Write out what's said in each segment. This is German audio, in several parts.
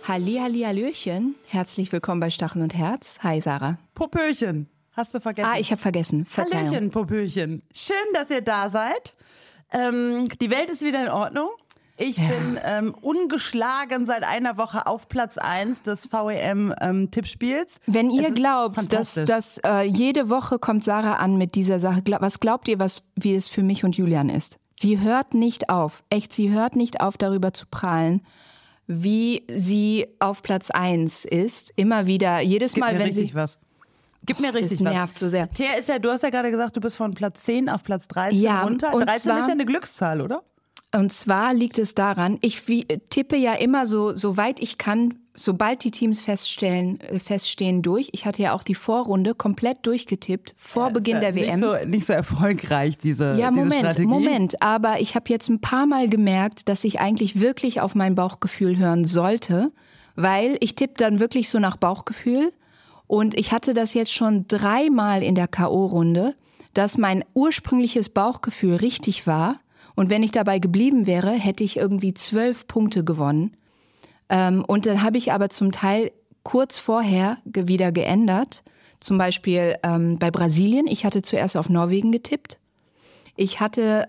Hallöchen, herzlich willkommen bei Stachel und Herz. Hi Sarah. Popöchen, hast du vergessen? Ich habe vergessen, Verzeihung. Hallöchen, Popöchen. Schön, dass ihr da seid. Die Welt ist wieder in Ordnung. Ich bin ungeschlagen seit einer Woche auf Platz 1 des VEM-Tippspiels. Wenn ihr glaubt, dass jede Woche kommt Sarah an mit dieser Sache, was glaubt ihr, wie es für mich und Julian ist? Sie hört nicht auf, echt, sie hört nicht auf, darüber zu prahlen, wie sie auf Platz 1 ist. Immer wieder, jedes Mal, wenn sie... Gib mir richtig was. Das nervt so sehr. Thea, du hast ja gerade gesagt, du bist von Platz 10 auf Platz 13 runter. 13 ist ja eine Glückszahl, oder? Und zwar liegt es daran, ich tippe ja immer so weit ich kann, sobald die Teams feststehen durch. Ich hatte ja auch die Vorrunde komplett durchgetippt, vor Beginn der WM. Nicht so erfolgreich, diese Strategie. Moment. Aber ich habe jetzt ein paar Mal gemerkt, dass ich eigentlich wirklich auf mein Bauchgefühl hören sollte, weil ich tippe dann wirklich so nach Bauchgefühl. Und ich hatte das jetzt schon 3 Mal in der K.O.-Runde, dass mein ursprüngliches Bauchgefühl richtig war. Und wenn ich dabei geblieben wäre, hätte ich irgendwie 12 Punkte gewonnen. Und dann habe ich aber zum Teil kurz vorher wieder geändert. Zum Beispiel bei Brasilien. Ich hatte zuerst auf Norwegen getippt. Ich hatte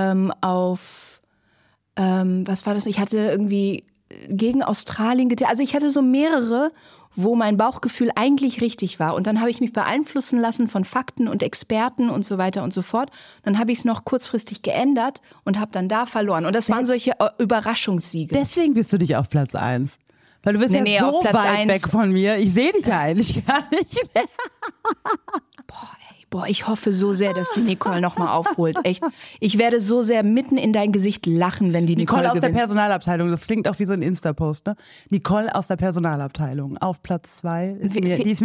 was war das? Ich hatte irgendwie gegen Australien getippt. Also ich hatte so mehrere, wo mein Bauchgefühl eigentlich richtig war. Und dann habe ich mich beeinflussen lassen von Fakten und Experten und so weiter und so fort. Dann habe ich es noch kurzfristig geändert und habe dann da verloren. Und das waren solche Überraschungssiege. Deswegen bist du nicht auf Platz 1. Weil du bist so weit weg von mir. Ich sehe dich ja eigentlich gar nicht mehr. Boah, ich hoffe so sehr, dass die Nicole nochmal aufholt. Echt. Ich werde so sehr mitten in dein Gesicht lachen, wenn die Nicole gewinnt. Nicole aus der Personalabteilung, das klingt auch wie so ein Insta-Post, ne? Nicole aus der Personalabteilung, auf Platz 2. Die ist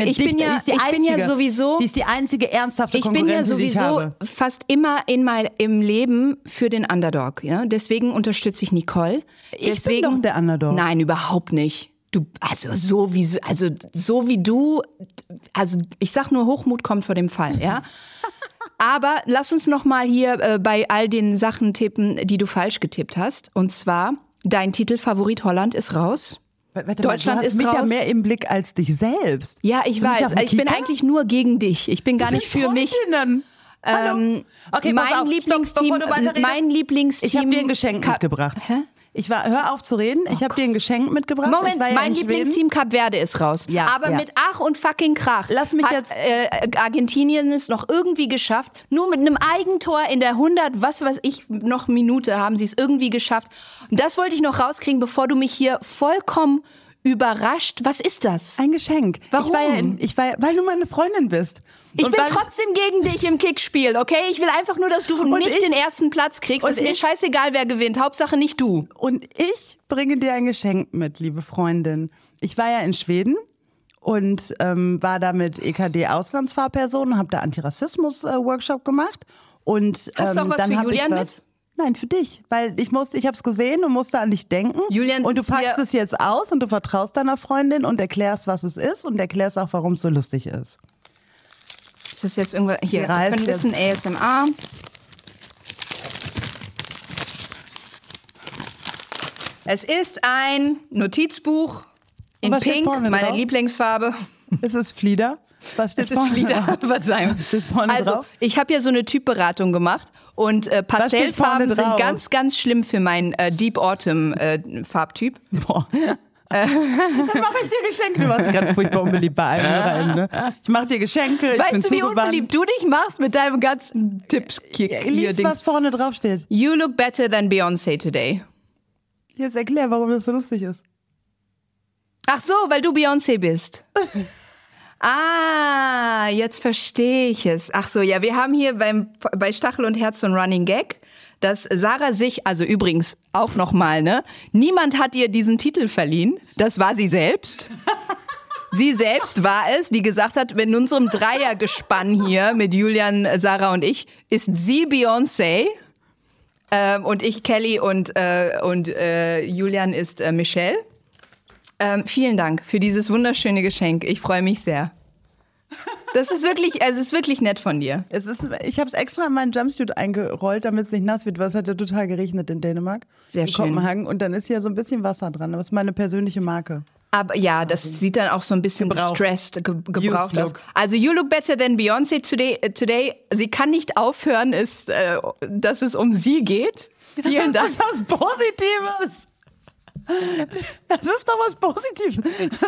die einzige ernsthafte Konkurrentin, die ich habe. Ich bin ja sowieso fast immer im Leben für den Underdog. Ja? Deswegen unterstütze ich Nicole. Ich bin doch der Underdog. Nein, überhaupt nicht. So wie du, ich sag nur, Hochmut kommt vor dem Fall, ja. Aber lass uns noch mal hier bei all den Sachen tippen, die du falsch getippt hast. Und zwar, dein Titelfavorit Holland ist raus. Deutschland ist raus. Du hast mich ja mehr im Blick als dich selbst. Ja, ich weiß. Ich bin eigentlich nur gegen dich. Ich bin gar nicht für mich. Okay, mein Lieblingsteam. Ich habe dir ein Geschenk mitgebracht. Hä? Hör auf zu reden, ich habe dir ein Geschenk mitgebracht. Moment, mein Lieblingsteam Kap Verde ist raus. Mit Ach und fucking Krach Lass mich hat Argentinien es noch irgendwie geschafft. Nur mit einem Eigentor in der 100, was weiß ich, noch Minute haben sie es irgendwie geschafft. Und das wollte ich noch rauskriegen, bevor du mich hier vollkommen überrascht. Was ist das? Ein Geschenk. Warum? Weil du meine Freundin bist. Ich bin trotzdem gegen dich im Kickspiel, okay? Ich will einfach nur, dass du nicht den ersten Platz kriegst. Ist mir scheißegal, wer gewinnt. Hauptsache nicht du. Und ich bringe dir ein Geschenk mit, liebe Freundin. Ich war ja in Schweden und war da mit EKD-Auslandsfahrpersonen, habe da Antirassismus-Workshop gemacht. Und, hast du auch was für Julian mit? Nein, für dich. Weil ich habe es gesehen und musste an dich denken. Julian, und du packst es jetzt aus und du vertraust deiner Freundin und erklärst, was es ist und erklärst auch, warum es so lustig ist. Ist das jetzt irgendwas? Hier, wir können ein bisschen ASMR. Es ist ein Notizbuch in Pink, meine Lieblingsfarbe. Ist es Flieder? Was steht vorne? Es ist Flieder. Verzeihung. Was steht vorne drauf? Ich habe ja so eine Typberatung gemacht und Pastellfarben sind ganz, ganz schlimm für meinen Deep Autumn Farbtyp. Boah. Dann mache ich dir Geschenke. Du warst gerade furchtbar unbeliebt bei allen Hörern, ne? Ich mache dir Geschenke. Weißt du, wie unbeliebt du dich machst mit deinem ganzen Lies, was vorne drauf steht. You look better than Beyoncé today. Jetzt erklär, warum das so lustig ist. Ach so, weil du Beyoncé bist. Jetzt verstehe ich es. Ach so, ja, wir haben hier bei Stachel und Herz so ein Running Gag, dass Sarah sich, also übrigens auch nochmal, ne? Niemand hat ihr diesen Titel verliehen. Das war sie selbst. Sie selbst war es, die gesagt hat, in unserem Dreiergespann hier mit Julian, Sarah und ich, ist sie Beyoncé. Und ich Kelly und Julian ist Michelle. Vielen Dank für dieses wunderschöne Geschenk. Ich freue mich sehr. Das ist wirklich nett von dir. Ich habe es extra in meinen Jumpsuit eingerollt, damit es nicht nass wird, weil es hat ja total geregnet in Dänemark. Sehr in schön. Kopenhagen. Und dann ist hier so ein bisschen Wasser dran. Das ist meine persönliche Marke. Aber ja, das sieht dann auch so ein bisschen gebraucht aus. Look. Also You Look Better Than Beyoncé today. Sie kann nicht aufhören, dass es um sie geht. Vielen Dank. Das ist was Positives. Das ist doch was Positives.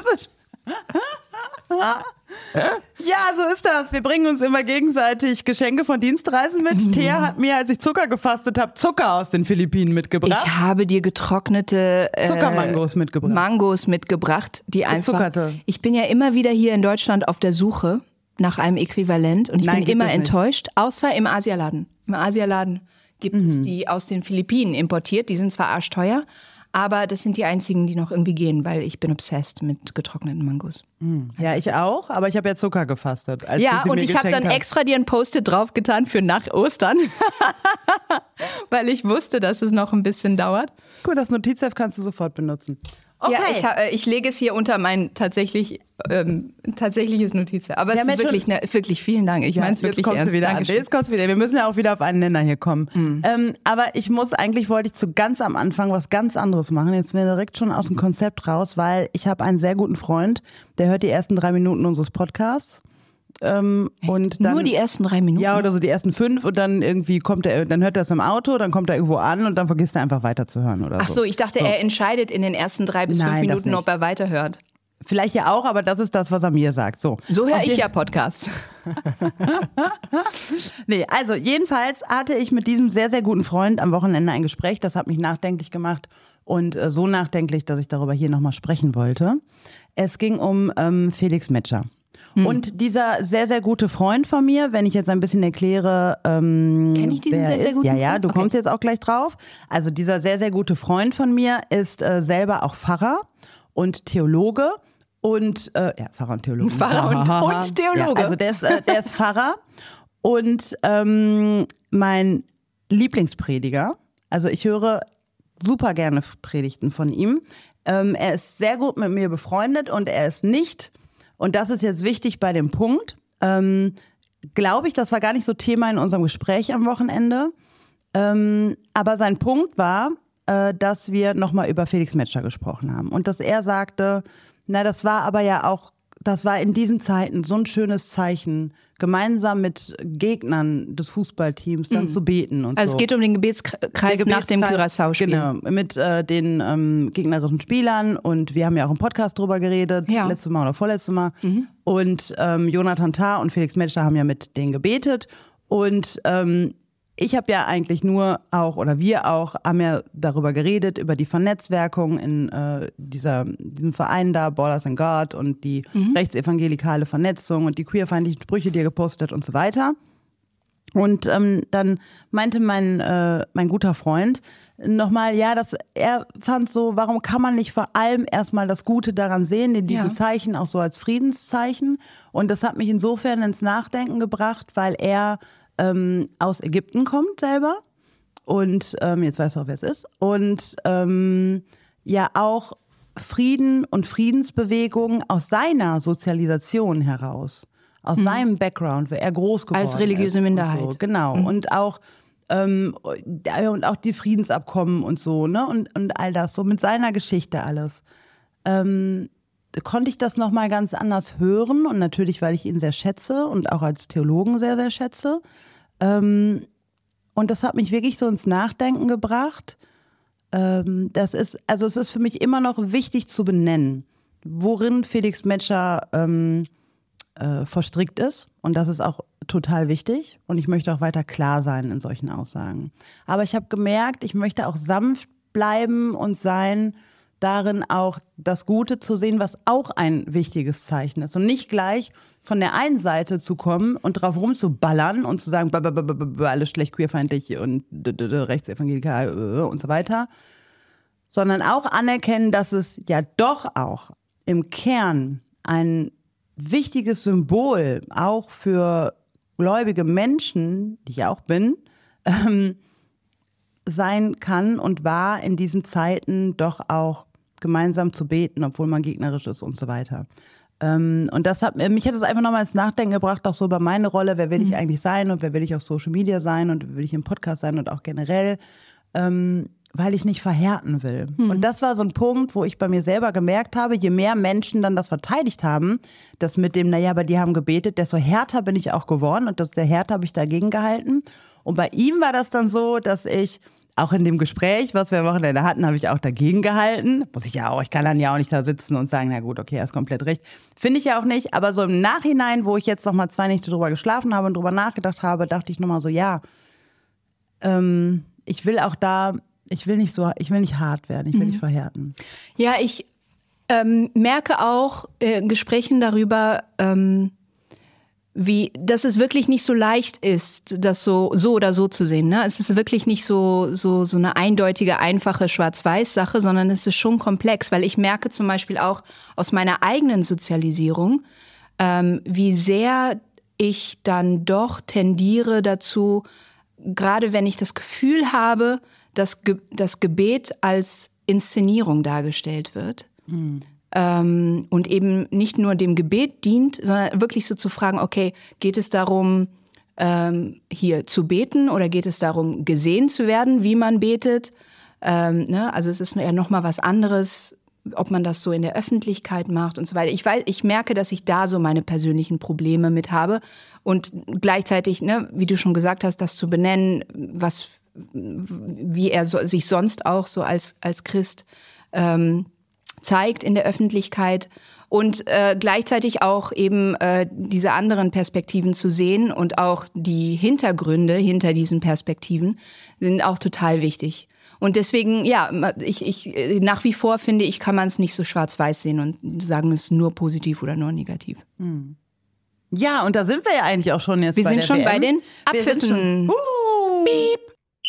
Ja, so ist das. Wir bringen uns immer gegenseitig Geschenke von Dienstreisen mit. Thea hat mir, als ich Zucker gefastet habe, Zucker aus den Philippinen mitgebracht. Ich habe dir getrocknete Zuckermangos mitgebracht. Mangos mitgebracht, die einfach. Gezuckerte. Ich bin ja immer wieder hier in Deutschland auf der Suche nach einem Äquivalent und ich bin gibt immer es nicht. enttäuscht, außer im Asialaden. Im Asialaden gibt es die aus den Philippinen importiert. Die sind zwar arschteuer, aber das sind die einzigen, die noch irgendwie gehen, weil ich bin obsessed mit getrockneten Mangos. Ja, ich auch, aber ich habe ja Zucker gefastet. Als Ja, du sie und mir ich habe geschenkt dann hast. extra dir ein Post-it draufgetan für nach Ostern, weil ich wusste, dass es noch ein bisschen dauert. Cool, das Notizheft kannst du sofort benutzen. Okay. Ja, ich lege es hier unter mein tatsächliches Notizheft. Aber es ist wirklich vielen Dank. Ich meine es wirklich jetzt kommst ernst. du wieder an. Dankeschön. Jetzt kommst du wieder. Wir müssen ja auch wieder auf einen Nenner hier kommen. Aber wollte ich zu ganz am Anfang was ganz anderes machen. Jetzt bin ich direkt schon aus dem Konzept raus, weil ich habe einen sehr guten Freund, der hört die ersten 3 Minuten unseres Podcasts. Und dann, Nur die ersten 3 Minuten? Ja, oder so die ersten 5 und dann irgendwie dann hört er es im Auto, dann kommt er irgendwo an und dann vergisst er einfach weiterzuhören oder Ach so, ich dachte, er entscheidet in den ersten 3 bis 5 Nein, das Minuten, nicht. ob er weiterhört. Vielleicht ja auch, aber das ist das, was er mir sagt. So höre ich ja Podcasts. Nee, also jedenfalls hatte ich mit diesem sehr, sehr guten Freund am Wochenende ein Gespräch. Das hat mich nachdenklich gemacht und so nachdenklich, dass ich darüber hier nochmal sprechen wollte. Es ging um Felix Metscher. Und dieser sehr, sehr gute Freund von mir, wenn ich jetzt ein bisschen erkläre, Kenn ich diesen sehr, sehr guten Ja, Freund? du Okay. kommst jetzt auch gleich drauf. Also dieser sehr, sehr gute Freund von mir ist selber auch Pfarrer und Theologe. Und Pfarrer und Theologe. Pfarrer und Theologe. Ja, also der ist Pfarrer und mein Lieblingsprediger. Also ich höre super gerne Predigten von ihm. Er ist sehr gut mit mir befreundet und er ist nicht, und das ist jetzt wichtig bei dem Punkt, glaube ich, das war gar nicht so Thema in unserem Gespräch am Wochenende, aber sein Punkt war, dass wir nochmal über Felix Metscher gesprochen haben und dass er sagte, das war in diesen Zeiten so ein schönes Zeichen, gemeinsam mit Gegnern des Fußballteams dann zu beten und Also so. es geht um den Gebetskreis nach dem Curaçao-Spiel. Genau, mit den gegnerischen Spielern und wir haben ja auch im Podcast drüber geredet, Ja. letztes Mal oder vorletztes Mal. Und Jonathan Tah und Felix Metscher haben ja mit denen gebetet und ich habe ja eigentlich nur auch, oder wir auch, haben ja darüber geredet, über die Vernetzwerkung in diesem Verein da, Borders and God und die rechtsevangelikale Vernetzung und die queerfeindlichen Sprüche, die er gepostet hat und so weiter. Und dann meinte mein guter Freund nochmal, er fand so, warum kann man nicht vor allem erstmal das Gute daran sehen, in diesen Zeichen auch so als Friedenszeichen. Und das hat mich insofern ins Nachdenken gebracht, weil er aus Ägypten kommt selber und jetzt weißt du auch, wer es ist und auch Frieden und Friedensbewegungen aus seiner Sozialisation heraus, aus seinem Background, weil er groß geworden ist. Als religiöse Minderheit. Und so, genau. Und auch die Friedensabkommen und so, ne? Und all das, so mit seiner Geschichte alles. Konnte ich das nochmal ganz anders hören und natürlich, weil ich ihn sehr schätze und auch als Theologen sehr, sehr schätze. Und das hat mich wirklich so ins Nachdenken gebracht. Es ist für mich immer noch wichtig zu benennen, worin Felix Metscher verstrickt ist. Und das ist auch total wichtig. Und ich möchte auch weiter klar sein in solchen Aussagen. Aber ich habe gemerkt, ich möchte auch sanft bleiben und sein, darin auch das Gute zu sehen, was auch ein wichtiges Zeichen ist. Und nicht gleich von der einen Seite zu kommen und drauf rumzuballern und zu sagen, alles schlecht, queerfeindlich und rechtsevangelikal und so weiter, sondern auch anerkennen, dass es ja doch auch im Kern ein wichtiges Symbol auch für gläubige Menschen, die ich auch bin, sein kann und war in diesen Zeiten doch auch gemeinsam zu beten, obwohl man gegnerisch ist und so weiter. Und mich hat das einfach nochmal ins Nachdenken gebracht, auch so über meine Rolle, wer will ich eigentlich sein und wer will ich auf Social Media sein und wer will ich im Podcast sein und auch generell. weil ich nicht verhärten will. Und das war so ein Punkt, wo ich bei mir selber gemerkt habe, je mehr Menschen dann das verteidigt haben, das mit dem, naja, aber die haben gebetet, desto härter bin ich auch geworden und desto härter habe ich dagegen gehalten. Und bei ihm war das dann so, dass ich auch in dem Gespräch, was wir am Wochenende hatten, habe ich auch dagegen gehalten. Muss ich ja auch, ich kann dann ja auch nicht da sitzen und sagen, na gut, okay, er ist komplett recht. Finde ich ja auch nicht, aber so im Nachhinein, wo ich jetzt noch mal 2 Nächte drüber geschlafen habe und drüber nachgedacht habe, dachte ich nochmal so, ja, ich will auch da, ich will nicht hart werden, ich will nicht verhärten. Ja, ich merke auch in Gesprächen darüber, dass es wirklich nicht so leicht ist, das so oder so zu sehen. Ne? Es ist wirklich nicht so eine eindeutige, einfache Schwarz-Weiß-Sache, sondern es ist schon komplex, weil ich merke zum Beispiel auch aus meiner eigenen Sozialisierung, wie sehr ich dann doch tendiere dazu, gerade wenn ich das Gefühl habe, dass das Gebet als Inszenierung dargestellt wird. Und eben nicht nur dem Gebet dient, sondern wirklich so zu fragen, okay, geht es darum, hier zu beten oder geht es darum, gesehen zu werden, wie man betet? Ne? Also es ist ja nochmal was anderes, ob man das so in der Öffentlichkeit macht und so weiter. Ich merke, dass ich da so meine persönlichen Probleme mit habe und gleichzeitig, ne, wie du schon gesagt hast, das zu benennen, wie er sich sonst auch so als Christ zeigt in der Öffentlichkeit und gleichzeitig auch eben diese anderen Perspektiven zu sehen und auch die Hintergründe hinter diesen Perspektiven sind auch total wichtig. Und deswegen, ja, ich nach wie vor finde ich, kann man es nicht so schwarz-weiß sehen und sagen, es ist nur positiv oder nur negativ. Ja, und da sind wir ja eigentlich auch schon jetzt bei der WM. Wir sind schon bei den Abpfiffen. Piep.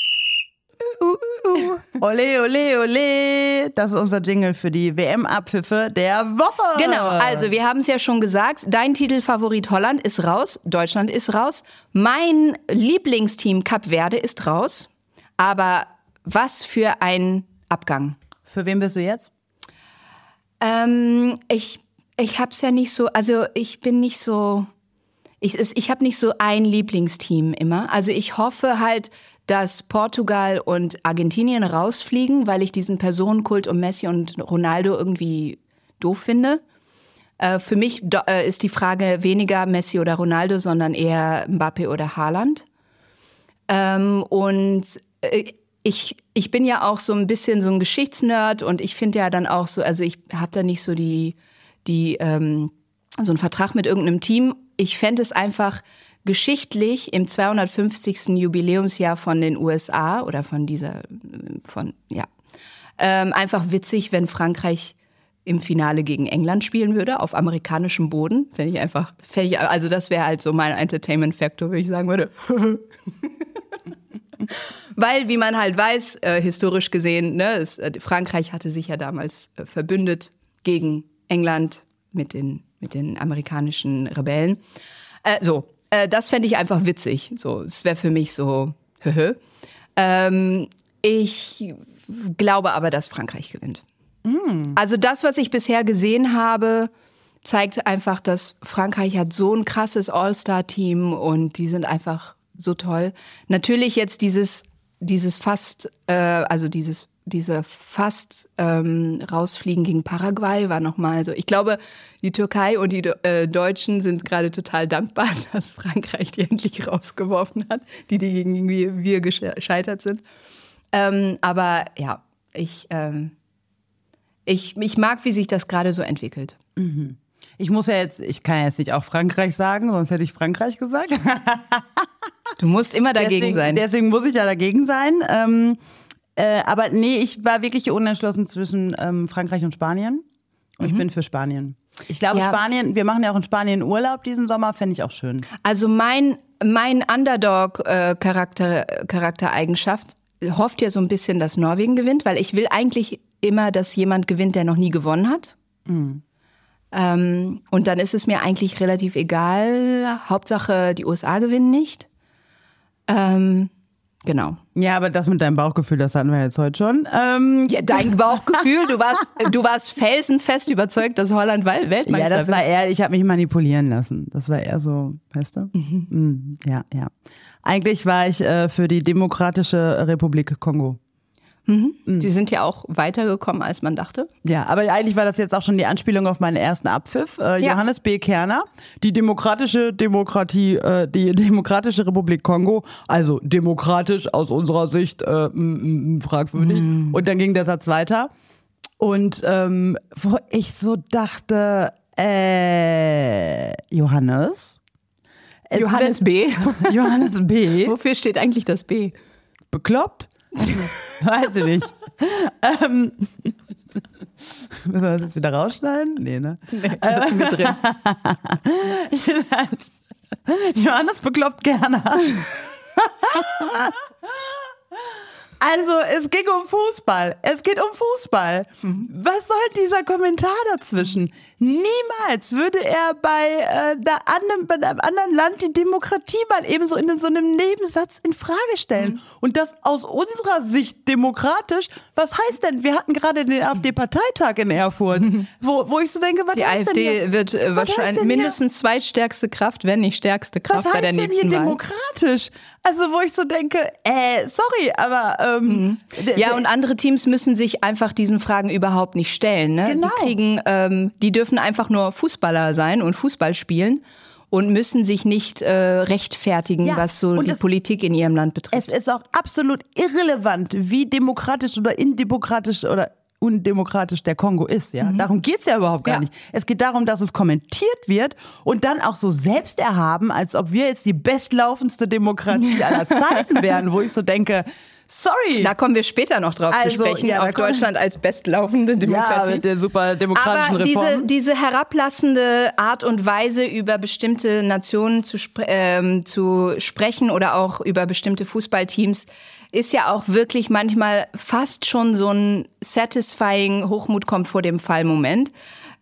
Ole, ole, ole. Das ist unser Jingle für die WM-Abpfiffe der Woche. Genau, also wir haben es ja schon gesagt, dein Titelfavorit Holland ist raus, Deutschland ist raus. Mein Lieblingsteam Kap Verde ist raus. Aber was für ein Abgang. Für wen bist du jetzt? Ich hab's ja nicht so, also ich bin nicht so, ich habe nicht so ein Lieblingsteam immer. Also ich hoffe halt, dass Portugal und Argentinien rausfliegen, weil ich diesen Personenkult um Messi und Ronaldo irgendwie doof finde. Für mich ist die Frage weniger Messi oder Ronaldo, sondern eher Mbappé oder Haaland. Ich bin ja auch so ein bisschen so ein Geschichtsnerd und ich finde ja dann auch so, also ich habe da nicht so so einen Vertrag mit irgendeinem Team. Ich fände es einfach geschichtlich im 250. Jubiläumsjahr von den USA oder einfach witzig, wenn Frankreich im Finale gegen England spielen würde, auf amerikanischem Boden. Also das wäre halt so mein Entertainment-Factor, würde ich sagen würde. Weil, wie man halt weiß, historisch gesehen, ne, Frankreich hatte sich ja damals verbündet gegen England mit den amerikanischen Rebellen. Das fände ich einfach witzig. So, es wäre für mich so, ich glaube aber, dass Frankreich gewinnt. Also das, was ich bisher gesehen habe, zeigt einfach, dass Frankreich hat so ein krasses All-Star-Team und die sind einfach so toll. Natürlich jetzt dieses Rausfliegen gegen Paraguay war nochmal so. Ich glaube, die Türkei und die Deutschen sind gerade total dankbar, dass Frankreich die endlich rausgeworfen hat, die gegen wir gescheitert sind. Aber ja, ich mag, wie sich das gerade so entwickelt. Ich kann jetzt nicht auch Frankreich sagen, sonst hätte ich Frankreich gesagt. Du musst immer dagegen sein. Deswegen muss ich ja dagegen sein. Aber nee, ich war wirklich unentschlossen zwischen Frankreich und Spanien. Und ich bin für Spanien. Ich glaube, ja. Spanien, wir machen ja auch in Spanien Urlaub diesen Sommer, fände ich auch schön. Also mein Underdog-Charaktereigenschaft hofft ja so ein bisschen, dass Norwegen gewinnt, weil ich will eigentlich immer, dass jemand gewinnt, der noch nie gewonnen hat. Und dann ist es mir eigentlich relativ egal. Hauptsache, die USA gewinnen nicht. Genau. Ja, aber das mit deinem Bauchgefühl, das hatten wir jetzt heute schon. Ja, dein Bauchgefühl, du warst felsenfest überzeugt, dass Holland Weltmeister wird. Ja, das war eher, ich habe mich manipulieren lassen. Das war eher so, weißt du? Ja. Eigentlich war ich für die Demokratische Republik Kongo. Die sind ja auch weitergekommen, als man dachte. Ja, aber eigentlich war das jetzt auch schon die Anspielung auf meinen ersten Abpfiff. Johannes B. Kerner, die Demokratische Republik Kongo, also demokratisch aus unserer Sicht fragwürdig. Und dann ging der Satz weiter. Und wo ich so dachte, Johannes B. Johannes B. Wofür steht eigentlich das B? Bekloppt? Weiß ich nicht. Müssen wir das jetzt wieder rausschneiden? Nee, ne? Nee, das ist mit drin. Johannes bekloppt gerne. Also, es ging um Fußball. Es geht um Fußball. Was soll dieser Kommentar dazwischen? Niemals würde er bei einem anderen Land die Demokratie mal eben so in so einem Nebensatz in Frage stellen. Und das aus unserer Sicht demokratisch. Was heißt denn? Wir hatten gerade den AfD-Parteitag in Erfurt, wo ich so denke, was die heißt AfD denn hier? wird wahrscheinlich mindestens zweitstärkste Kraft, wenn nicht stärkste Kraft bei der nächsten Was heißt denn hier Wahl. demokratisch? Also wo ich so denke, sorry, aber ja, und andere Teams müssen sich einfach diesen Fragen überhaupt nicht stellen. Ne? Genau. Die dürfen einfach nur Fußballer sein und Fußball spielen und müssen sich nicht rechtfertigen, was so die Politik in ihrem Land betrifft. Es ist auch absolut irrelevant, wie demokratisch oder undemokratisch der Kongo ist. Ja? Darum geht es ja überhaupt gar nicht. Es geht darum, dass es kommentiert wird und dann auch so selbsterhaben, als ob wir jetzt die bestlaufendste Demokratie aller Zeiten wären, wo ich so denke, sorry. Da kommen wir später noch drauf zu sprechen, auf Deutschland als bestlaufende Demokratie. Ja, mit der super demokratischen Reform. Aber diese herablassende Art und Weise, über bestimmte Nationen zu sprechen oder auch über bestimmte Fußballteams, ist ja auch wirklich manchmal fast schon so ein satisfying Hochmut kommt vor dem Fall-Moment.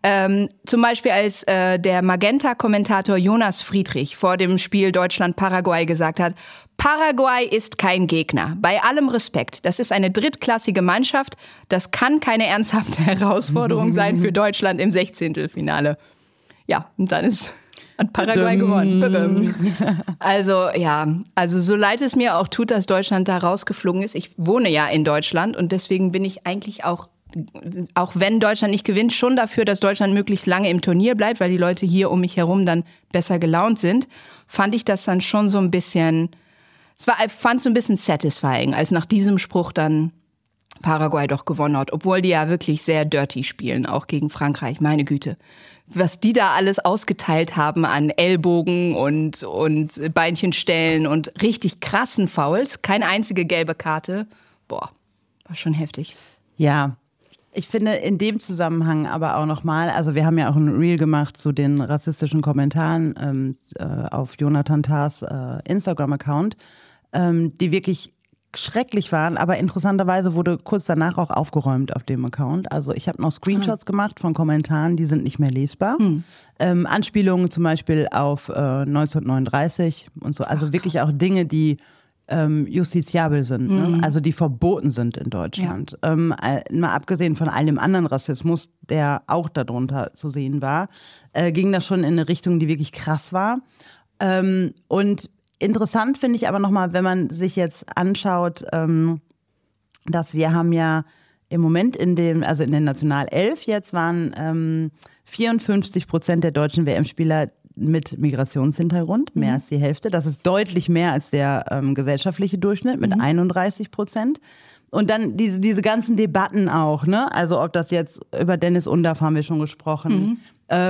Zum Beispiel als der Magenta-Kommentator Jonas Friedrich vor dem Spiel Deutschland-Paraguay gesagt hat, Paraguay ist kein Gegner. Bei allem Respekt. Das ist eine drittklassige Mannschaft. Das kann keine ernsthafte Herausforderung sein für Deutschland im 16. Ja, und dann hat Paraguay gewonnen. Also so leid es mir auch tut, dass Deutschland da rausgeflogen ist. Ich wohne ja in Deutschland und deswegen bin ich eigentlich auch wenn Deutschland nicht gewinnt, schon dafür, dass Deutschland möglichst lange im Turnier bleibt, weil die Leute hier um mich herum dann besser gelaunt sind, fand ich das dann schon so ein bisschen, fand es so ein bisschen satisfying, als nach diesem Spruch dann Paraguay doch gewonnen hat, obwohl die ja wirklich sehr dirty spielen, auch gegen Frankreich, meine Güte. Was die da alles ausgeteilt haben an Ellbogen und Beinchenstellen und richtig krassen Fouls, keine einzige gelbe Karte, war schon heftig. Ja, ich finde in dem Zusammenhang aber auch nochmal, also wir haben ja auch ein Reel gemacht zu den rassistischen Kommentaren auf Jonathan Tahrs Instagram-Account, die wirklich schrecklich waren, aber interessanterweise wurde kurz danach auch aufgeräumt auf dem Account. Also ich habe noch Screenshots gemacht von Kommentaren, die sind nicht mehr lesbar. Anspielungen zum Beispiel auf 1939 und so, also wirklich auch Dinge, die justiziabel sind, ne? Also die verboten sind in Deutschland. Ja. Mal abgesehen von all dem anderen Rassismus, der auch darunter zu sehen war, ging das schon in eine Richtung, die wirklich krass war. Und interessant finde ich aber nochmal, wenn man sich jetzt anschaut, dass wir haben ja im Moment in der Nationalelf jetzt waren 54% der deutschen WM-Spieler mit Migrationshintergrund, mehr als die Hälfte. Das ist deutlich mehr als der gesellschaftliche Durchschnitt mit 31%. Und dann diese ganzen Debatten auch, ne? Also ob das jetzt über Dennis Undaff haben wir schon gesprochen,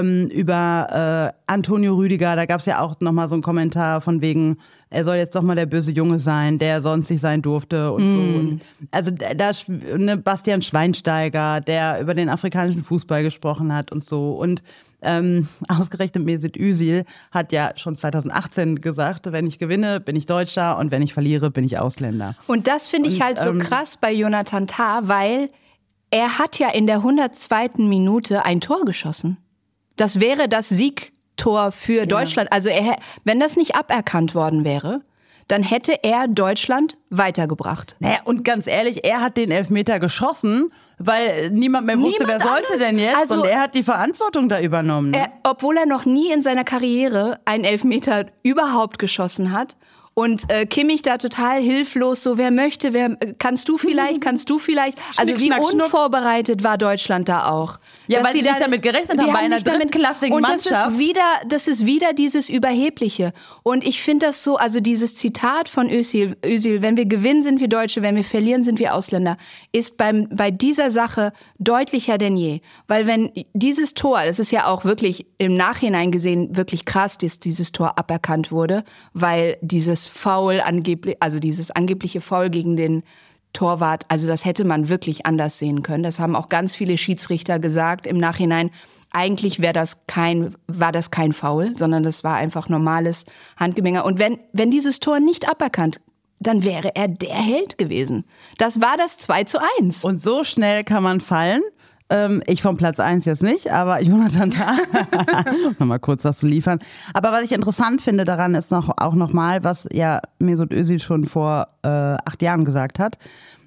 über Antonio Rüdiger, da gab es ja auch nochmal so einen Kommentar von wegen, er soll jetzt doch mal der böse Junge sein, der sonst nicht sein durfte und so. Und also da Bastian Schweinsteiger, der über den afrikanischen Fußball gesprochen hat und so. Und ausgerechnet Mesut Özil hat ja schon 2018 gesagt, wenn ich gewinne, bin ich Deutscher und wenn ich verliere, bin ich Ausländer. Und das finde ich halt so krass bei Jonathan Tah, weil er hat ja in der 102. Minute ein Tor geschossen. Das wäre das Siegtor für Deutschland. Also wenn das nicht aberkannt worden wäre, dann hätte er Deutschland weitergebracht. Naja, und ganz ehrlich, er hat den Elfmeter geschossen, weil niemand mehr wusste, wer sollte denn jetzt? Also, und er hat die Verantwortung da übernommen. Obwohl er noch nie in seiner Karriere einen Elfmeter überhaupt geschossen hat Und Kimmich da total hilflos, so wer möchte, kannst du vielleicht. Also wie unvorbereitet war Deutschland da auch. Ja, weil sie nicht damit gerechnet haben, bei einer drittklassigen Mannschaft. Und das ist wieder dieses Überhebliche. Und ich finde das so, also dieses Zitat von Özil, wenn wir gewinnen, sind wir Deutsche, wenn wir verlieren, sind wir Ausländer, ist bei dieser Sache deutlicher denn je. Weil wenn dieses Tor, das ist ja auch wirklich im Nachhinein gesehen wirklich krass, dass dieses Tor aberkannt wurde, weil dieses Foul dieses angebliche Foul gegen den Torwart, also das hätte man wirklich anders sehen können. Das haben auch ganz viele Schiedsrichter gesagt im Nachhinein. Eigentlich war das kein Foul, sondern das war einfach normales Handgemenge. Und wenn dieses Tor nicht aberkannt, dann wäre er der Held gewesen. Das war das 2:1. Und so schnell kann man fallen. Ich vom Platz 1 jetzt nicht, aber Jonathan Tah, nochmal kurz das zu liefern. Aber was ich interessant finde daran ist auch nochmal, was ja Mesut Özil schon vor 8 Jahren gesagt hat.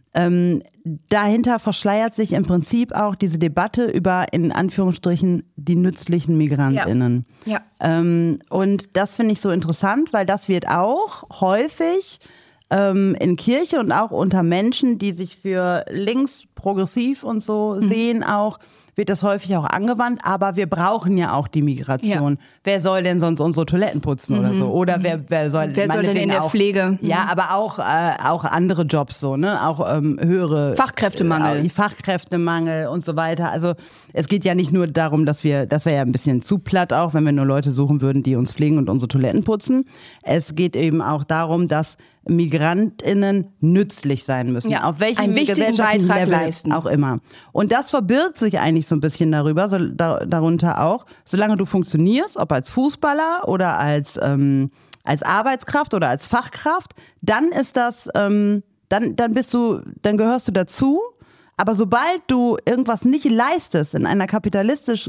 Dahinter verschleiert sich im Prinzip auch diese Debatte über, in Anführungsstrichen, die nützlichen MigrantInnen. Ja. Und das finde ich so interessant, weil das wird auch häufig in Kirche und auch unter Menschen, die sich für links, progressiv und so sehen auch, wird das häufig auch angewandt, aber wir brauchen ja auch die Migration. Ja. Wer soll denn sonst unsere Toiletten putzen oder so? Oder wer soll denn in der Pflege? Ja, aber auch andere Jobs so, ne? Auch höhere Fachkräftemangel und so weiter. Also es geht ja nicht nur darum, das wäre ja ein bisschen zu platt auch, wenn wir nur Leute suchen würden, die uns pflegen und unsere Toiletten putzen. Es geht eben auch darum, dass MigrantInnen nützlich sein müssen. Ja, auf welchem einen wichtigen Beitrag Level leisten. Auch immer. Und das verbirgt sich eigentlich so ein bisschen darunter auch, solange du funktionierst, ob als Fußballer oder als Arbeitskraft oder als Fachkraft, dann ist das, dann gehörst du dazu. Aber sobald du irgendwas nicht leistest in einer kapitalistisch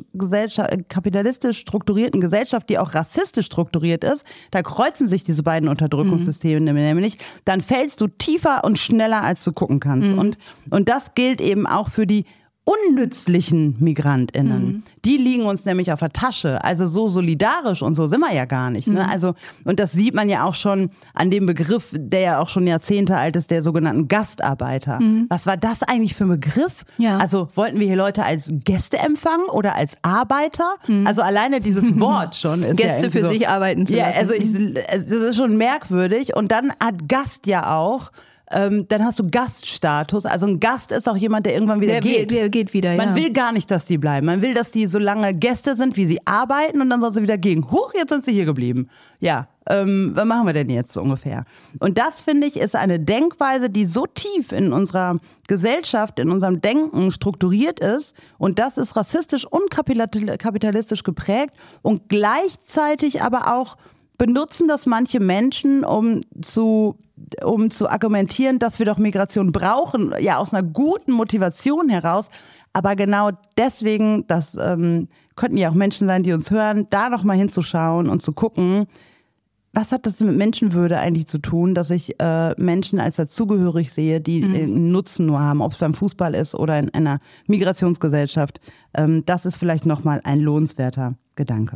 strukturierten Gesellschaft, die auch rassistisch strukturiert ist, da kreuzen sich diese beiden Unterdrückungssysteme nämlich, dann fällst du tiefer und schneller, als du gucken kannst. Und das gilt eben auch für die unnützlichen MigrantInnen. Die liegen uns nämlich auf der Tasche. Also so solidarisch und so sind wir ja gar nicht. Ne? Also, und das sieht man ja auch schon an dem Begriff, der ja auch schon Jahrzehnte alt ist, der sogenannten Gastarbeiter. Was war das eigentlich für ein Begriff? Ja. Also wollten wir hier Leute als Gäste empfangen oder als Arbeiter? Also alleine dieses Wort schon ist Gäste ja für so, sich arbeiten zu lassen. Also das ist schon merkwürdig. Und dann hat Gast ja auch dann hast du Gaststatus. Also ein Gast ist auch jemand, der irgendwann wieder geht. Der geht wieder, Man will gar nicht, dass die bleiben. Man will, dass die so lange Gäste sind, wie sie arbeiten und dann soll sie wieder gehen. Huch, jetzt sind sie hier geblieben. Ja, was machen wir denn jetzt so ungefähr? Und das, finde ich, ist eine Denkweise, die so tief in unserer Gesellschaft, in unserem Denken strukturiert ist. Und das ist rassistisch und kapitalistisch geprägt und gleichzeitig aber auch benutzen das manche Menschen, um zu argumentieren, dass wir doch Migration brauchen, ja aus einer guten Motivation heraus. Aber genau deswegen, das könnten ja auch Menschen sein, die uns hören, da noch mal hinzuschauen und zu gucken, was hat das mit Menschenwürde eigentlich zu tun, dass ich Menschen als dazugehörig sehe, die einen Nutzen nur haben, ob es beim Fußball ist oder in einer Migrationsgesellschaft. Das ist vielleicht noch mal ein lohnenswerter Gedanke.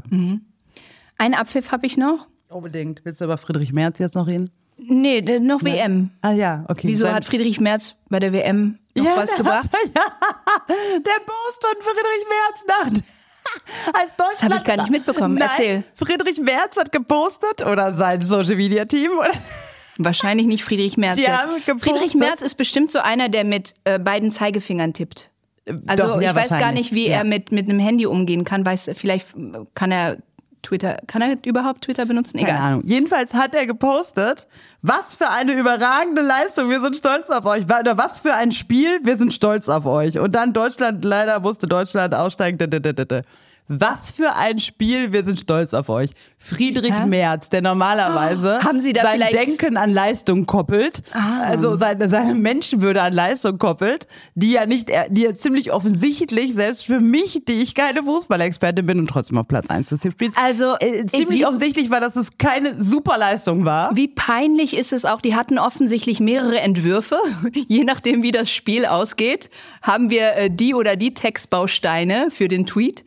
Einen Abpfiff habe ich noch. Unbedingt. Willst du über Friedrich Merz jetzt noch reden? Nee, noch WM. Ah ja, okay. Wieso hat Friedrich Merz bei der WM noch was gebracht? Ja, der Post von Friedrich Merz als Deutschland. Das habe ich gar nicht mitbekommen. Nein, Erzähl. Friedrich Merz hat gepostet oder sein Social-Media-Team. Wahrscheinlich nicht Friedrich Merz. Friedrich Merz ist bestimmt so einer, der mit beiden Zeigefingern tippt. Also Doch, ja, ich weiß gar nicht, wie er mit einem Handy umgehen kann. Vielleicht kann er überhaupt Twitter benutzen? Egal. Keine Ahnung. Jedenfalls hat er gepostet, was für eine überragende Leistung, wir sind stolz auf euch. Oder was für ein Spiel, wir sind stolz auf euch. Und dann leider musste Deutschland aussteigen. Was für ein Spiel, wir sind stolz auf euch. Friedrich Merz, der normalerweise sein Denken an Leistung koppelt, also seine Menschenwürde an Leistung koppelt, die ja ziemlich offensichtlich, selbst für mich, die ich keine Fußballexpertin bin und trotzdem auf Platz 1 des Tippspiels, ziemlich offensichtlich war, dass es keine Superleistung war. Wie peinlich ist es auch, die hatten offensichtlich mehrere Entwürfe, je nachdem wie das Spiel ausgeht, haben wir die oder die Textbausteine für den Tweet.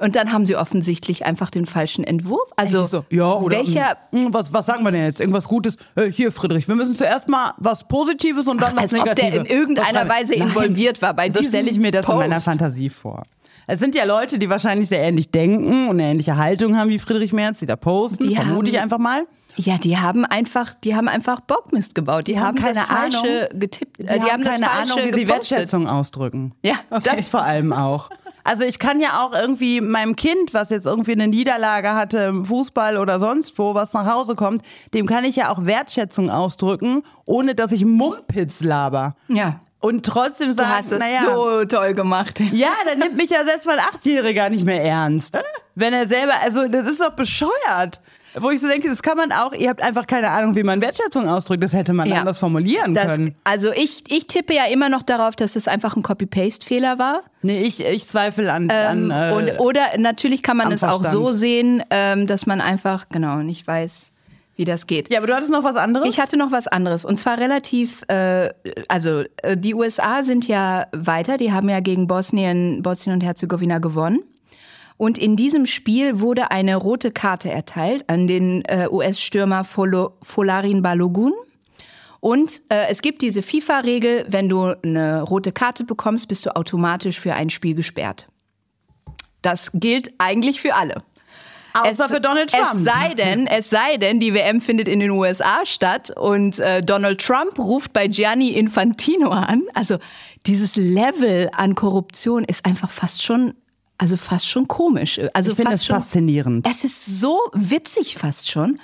Und dann haben sie offensichtlich einfach den falschen Entwurf. Also, so, ja, oder welcher... was sagen wir denn jetzt? Irgendwas Gutes? Hier, Friedrich, wir müssen zuerst mal was Positives und dann das Negative. Als ob der in irgendeiner Weise involviert war bei diesem So stelle ich mir das Post. in meiner Fantasie vor. Es sind ja Leute, die wahrscheinlich sehr ähnlich denken und eine ähnliche Haltung haben wie Friedrich Merz, die da posten, vermute ich einfach mal. Ja, die haben einfach Bockmist gebaut. Die haben keine das Falsche getippt. Die haben keine Ahnung, wie sie Wertschätzung ausdrücken. Ja, okay. Das vor allem auch. Also ich kann ja auch irgendwie meinem Kind, was jetzt irgendwie eine Niederlage hatte im Fußball oder sonst wo, was nach Hause kommt, dem kann ich ja auch Wertschätzung ausdrücken, ohne dass ich Mumpitz laber. Ja. Und trotzdem sagen, Du hast es so toll gemacht. Ja, dann nimmt mich ja selbst mal ein 8-Jähriger nicht mehr ernst. Wenn er selber, also das ist doch bescheuert. Wo ich so denke, das kann man auch, ihr habt einfach keine Ahnung, wie man Wertschätzung ausdrückt, das hätte man anders formulieren können. Also ich tippe ja immer noch darauf, dass es einfach ein Copy-Paste-Fehler war. Nee, ich zweifle an oder natürlich kann man es Verstand. auch so sehen, dass man einfach, nicht weiß, wie das geht. Ja, aber du hattest noch was anderes? Ich hatte noch was anderes und zwar relativ, die USA sind ja weiter, die haben ja gegen Bosnien und Herzegowina gewonnen. Und in diesem Spiel wurde eine rote Karte erteilt an den US-Stürmer Folarin Balogun. Und es gibt diese FIFA-Regel, wenn du eine rote Karte bekommst, bist du automatisch für ein Spiel gesperrt. Das gilt eigentlich für alle. Außer für Donald Trump. Es sei denn, die WM findet in den USA statt und Donald Trump ruft bei Gianni Infantino an. Also dieses Level an Korruption ist einfach fast schon komisch. Also ich finde es faszinierend. Es ist so witzig fast schon.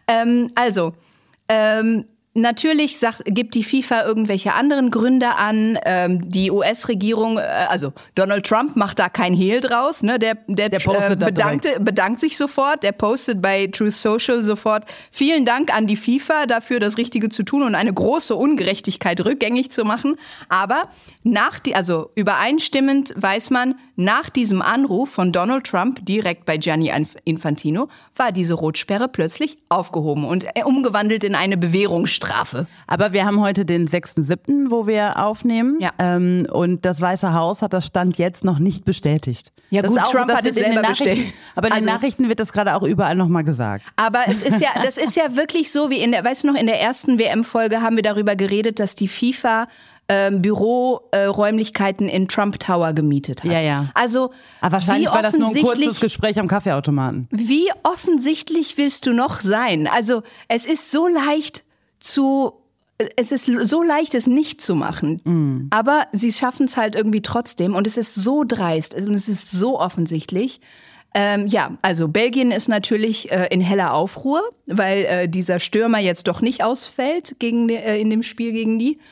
Natürlich gibt die FIFA irgendwelche anderen Gründe an. Die US-Regierung, also Donald Trump macht da kein Hehl draus. Ne? Der bedankt sich sofort. Der postet bei Truth Social sofort: Vielen Dank an die FIFA dafür, das Richtige zu tun und eine große Ungerechtigkeit rückgängig zu machen. Aber übereinstimmend weiß man, nach diesem Anruf von Donald Trump direkt bei Gianni Infantino war diese Rotsperre plötzlich aufgehoben und umgewandelt in eine Bewährungsstrafe. Aber wir haben heute den 6.7., wo wir aufnehmen. Ja. Und das Weiße Haus hat das Stand jetzt noch nicht bestätigt. Ja gut, Trump hat es selber bestätigt. Aber in den Nachrichten wird das gerade auch überall nochmal gesagt. Aber das ist ja wirklich so, wie in der ersten WM-Folge haben wir darüber geredet, dass die FIFA Büroräumlichkeiten in Trump Tower gemietet hat. Ja. Also, aber wahrscheinlich war das nur ein kurzes Gespräch am Kaffeeautomaten. Wie offensichtlich willst du noch sein? Also es ist so leicht, es nicht zu machen. Aber sie schaffen es halt irgendwie trotzdem und es ist so dreist und es ist so offensichtlich. Also Belgien ist natürlich in heller Aufruhr, weil dieser Stürmer jetzt doch nicht ausfällt in dem Spiel gegen die.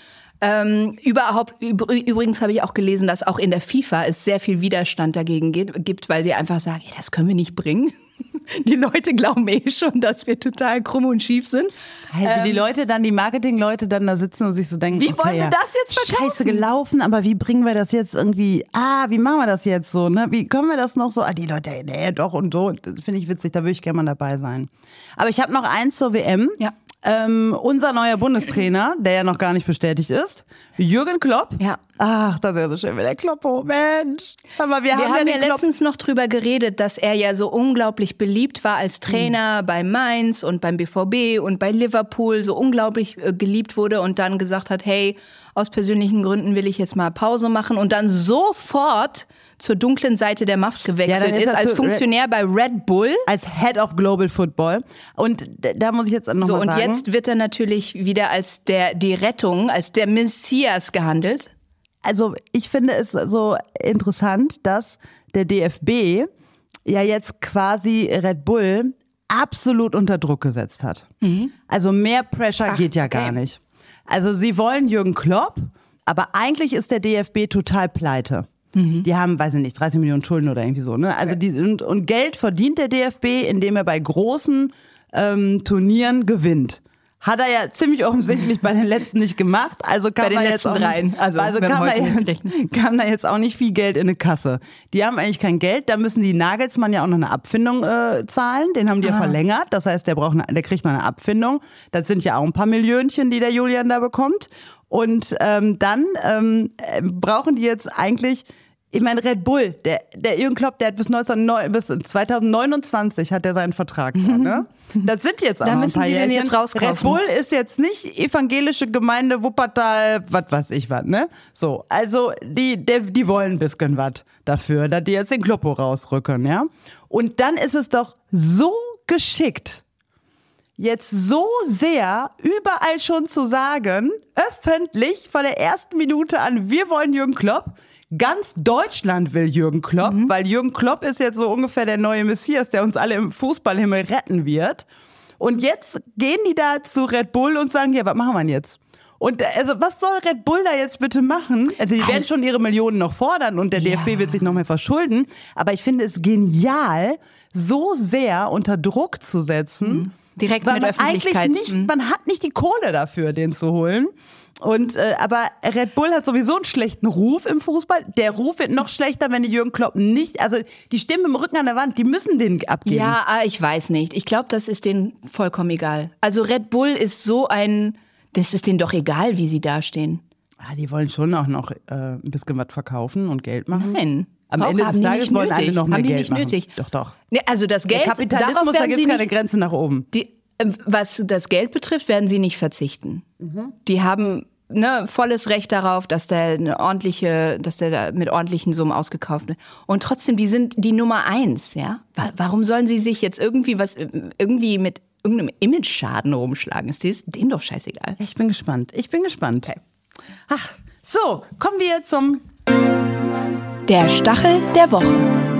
Übrigens habe ich auch gelesen, dass auch in der FIFA es sehr viel Widerstand dagegen gibt, weil sie einfach sagen, das können wir nicht bringen. Die Leute glauben schon, dass wir total krumm und schief sind. Wie die Marketingleute dann da sitzen und sich so denken, wie wollen wir das jetzt verkaufen? Scheiße gelaufen, aber wie bringen wir das jetzt irgendwie, wie machen wir das jetzt so, ne? Wie können wir das noch so, die Leute, nee, doch und so. Das finde ich witzig, da würde ich gerne mal dabei sein. Aber ich habe noch eins zur WM. Ja. Unser neuer Bundestrainer, der ja noch gar nicht bestätigt ist, Jürgen Klopp. Ja. Ach, das wäre so schön, wenn der Klopp, oh Mensch. Aber wir haben ja letztens noch drüber geredet, dass er ja so unglaublich beliebt war als Trainer bei Mainz und beim BVB und bei Liverpool, so unglaublich geliebt wurde und dann gesagt hat, hey, aus persönlichen Gründen will ich jetzt mal Pause machen und dann sofort zur dunklen Seite der Macht gewechselt ist als Funktionär bei Red Bull. Als Head of Global Football. Und da muss ich jetzt noch mal sagen. Und jetzt wird er natürlich wieder als die Rettung, als der Messias gehandelt. Also ich finde es so interessant, dass der DFB ja jetzt quasi Red Bull absolut unter Druck gesetzt hat. Also mehr Pressure geht ja gar nicht. Also sie wollen Jürgen Klopp, aber eigentlich ist der DFB total pleite. Die haben, weiß ich nicht, 30 Millionen Schulden oder irgendwie so. Ne? Also und Geld verdient der DFB, indem er bei großen Turnieren gewinnt. Hat er ja ziemlich offensichtlich bei den letzten nicht gemacht. Also kam da jetzt auch nicht viel Geld in eine Kasse. Die haben eigentlich kein Geld. Da müssen die Nagelsmann ja auch noch eine Abfindung zahlen. Den haben die ja verlängert. Das heißt, der kriegt noch eine Abfindung. Das sind ja auch ein paar Millionchen, die der Julian da bekommt. Und dann brauchen die jetzt eigentlich Ich meine, Red Bull, der Jürgen Klopp, der hat bis 2029 hat er seinen Vertrag da, ne? Das sind jetzt aber ein paar Jährchen. Jetzt rauskaufen. Red Bull ist jetzt nicht evangelische Gemeinde Wuppertal, was weiß ich was, ne? So, also die wollen ein bisschen was dafür, dass die jetzt den Kloppo rausrücken, ja? Und dann ist es doch so geschickt, jetzt so sehr überall schon zu sagen, öffentlich von der ersten Minute an, wir wollen Jürgen Klopp. Ganz Deutschland will Jürgen Klopp, weil Jürgen Klopp ist jetzt so ungefähr der neue Messias, der uns alle im Fußballhimmel retten wird. Und jetzt gehen die da zu Red Bull und sagen, ja, was machen wir denn jetzt? Und also, was soll Red Bull da jetzt bitte machen? Also die werden schon ihre Millionen noch fordern und der DFB wird sich noch mehr verschulden. Aber ich finde es genial, so sehr unter Druck zu setzen. Direkt weil mit man Öffentlichkeit. Eigentlich nicht, man hat nicht die Kohle dafür, den zu holen. Und aber Red Bull hat sowieso einen schlechten Ruf im Fußball. Der Ruf wird noch schlechter, wenn die Jürgen Klopp nicht, also die stehen mit dem Rücken an der Wand, die müssen den abgeben. Ja, ich weiß nicht. Ich glaube, das ist denen vollkommen egal. Also Red Bull ist das ist denen doch egal, wie sie dastehen. Die wollen schon auch noch ein bisschen was verkaufen und Geld machen. Nein. Am Ende des Tages wollen alle noch mehr Geld machen. Nötig. Doch. Nee, also das Geld, der Kapitalismus, da gibt es keine Grenze nach oben. Was das Geld betrifft, werden sie nicht verzichten. Die haben volles Recht darauf, dass der mit ordentlichen Summen ausgekauft wird. Und trotzdem, die sind die Nummer 1, ja? Warum sollen sie sich jetzt irgendwie mit irgendeinem Image-Schaden rumschlagen? Ist denen doch scheißegal. Ich bin gespannt. Okay. Ach, so, kommen wir zum Der Stachel der Woche.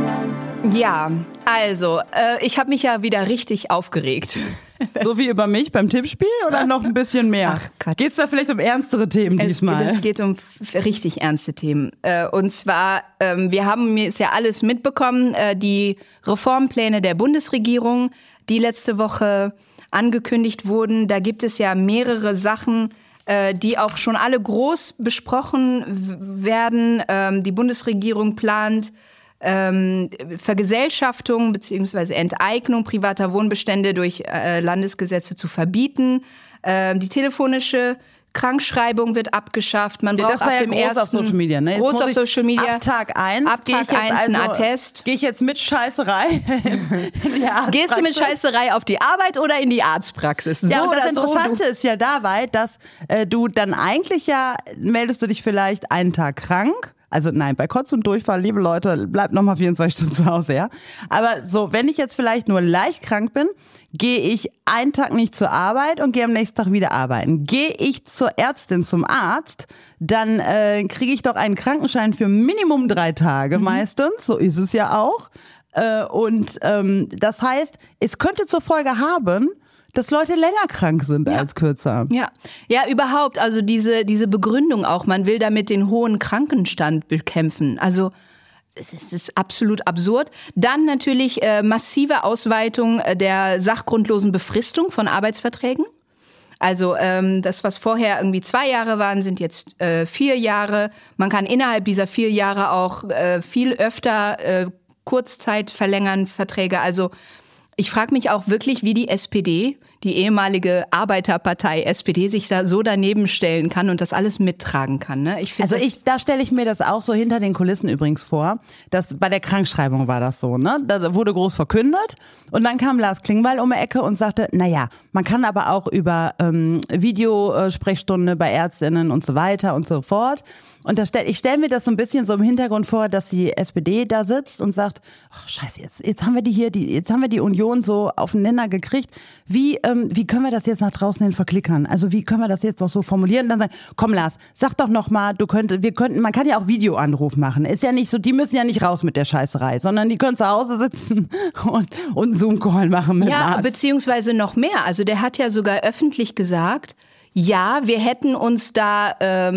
Ja, also, ich habe mich ja wieder richtig aufgeregt. So wie über mich beim Tippspiel oder noch ein bisschen mehr? Ach Gott. Geht's da vielleicht um ernstere Themen diesmal? Es geht um richtig ernste Themen. Und zwar, wir haben es ja alles mitbekommen, die Reformpläne der Bundesregierung, die letzte Woche angekündigt wurden. Da gibt es ja mehrere Sachen, die auch schon alle groß besprochen werden. Die Bundesregierung plant Vergesellschaftung bzw. Enteignung privater Wohnbestände durch Landesgesetze zu verbieten. Die telefonische Krankschreibung wird abgeschafft. Man braucht ab dem ersten auf Social Media, ne? Groß auf Social Media. Ab Tag 1 ein Attest. Gehe ich jetzt mit Scheißerei in die Arztpraxis? Gehst du mit Scheißerei auf die Arbeit oder in die Arztpraxis? Ja, und das Interessante ist ja dabei, dass du dann eigentlich meldest du dich vielleicht einen Tag krank. Also nein, bei Kotz und Durchfall, liebe Leute, bleibt nochmal 24 Stunden zu Hause, ja. Aber so, wenn ich jetzt vielleicht nur leicht krank bin, gehe ich einen Tag nicht zur Arbeit und gehe am nächsten Tag wieder arbeiten. Gehe ich zur Ärztin, zum Arzt, dann kriege ich doch einen Krankenschein für Minimum 3 Tage meistens, so ist es ja auch. Und das heißt, es könnte zur Folge haben, dass Leute länger krank sind als kürzer. Ja, überhaupt. Also diese Begründung auch, man will damit den hohen Krankenstand bekämpfen. Also es ist absolut absurd. Dann natürlich massive Ausweitung der sachgrundlosen Befristung von Arbeitsverträgen. Also das, was vorher irgendwie 2 Jahre waren, sind jetzt 4 Jahre. Man kann innerhalb dieser 4 Jahre auch viel öfter Kurzzeit verlängern, Verträge. Also ich frage mich auch wirklich, wie die SPD, die ehemalige Arbeiterpartei SPD, sich da so daneben stellen kann und das alles mittragen kann. Ne? Da stelle ich mir das auch so hinter den Kulissen übrigens vor. Bei der Krankschreibung war das so, ne? Da wurde groß verkündet und dann kam Lars Klingbeil um die Ecke und sagte, naja, man kann aber auch über Videosprechstunde bei Ärztinnen und so weiter und so fort. Und ich stelle mir das so ein bisschen so im Hintergrund vor, dass die SPD da sitzt und sagt, oh, scheiße, jetzt haben wir jetzt haben wir die Union so auf den Nenner gekriegt. Wie können wir das jetzt nach draußen hin verklickern? Also wie können wir das jetzt noch so formulieren? Und dann sagen, komm Lars, sag doch noch mal, man kann ja auch Videoanruf machen. Ist ja nicht so, die müssen ja nicht raus mit der Scheißerei, sondern die können zu Hause sitzen und einen Zoom-Call machen mit dem Arzt. Beziehungsweise noch mehr. Also der hat ja sogar öffentlich gesagt, ja, wir hätten uns da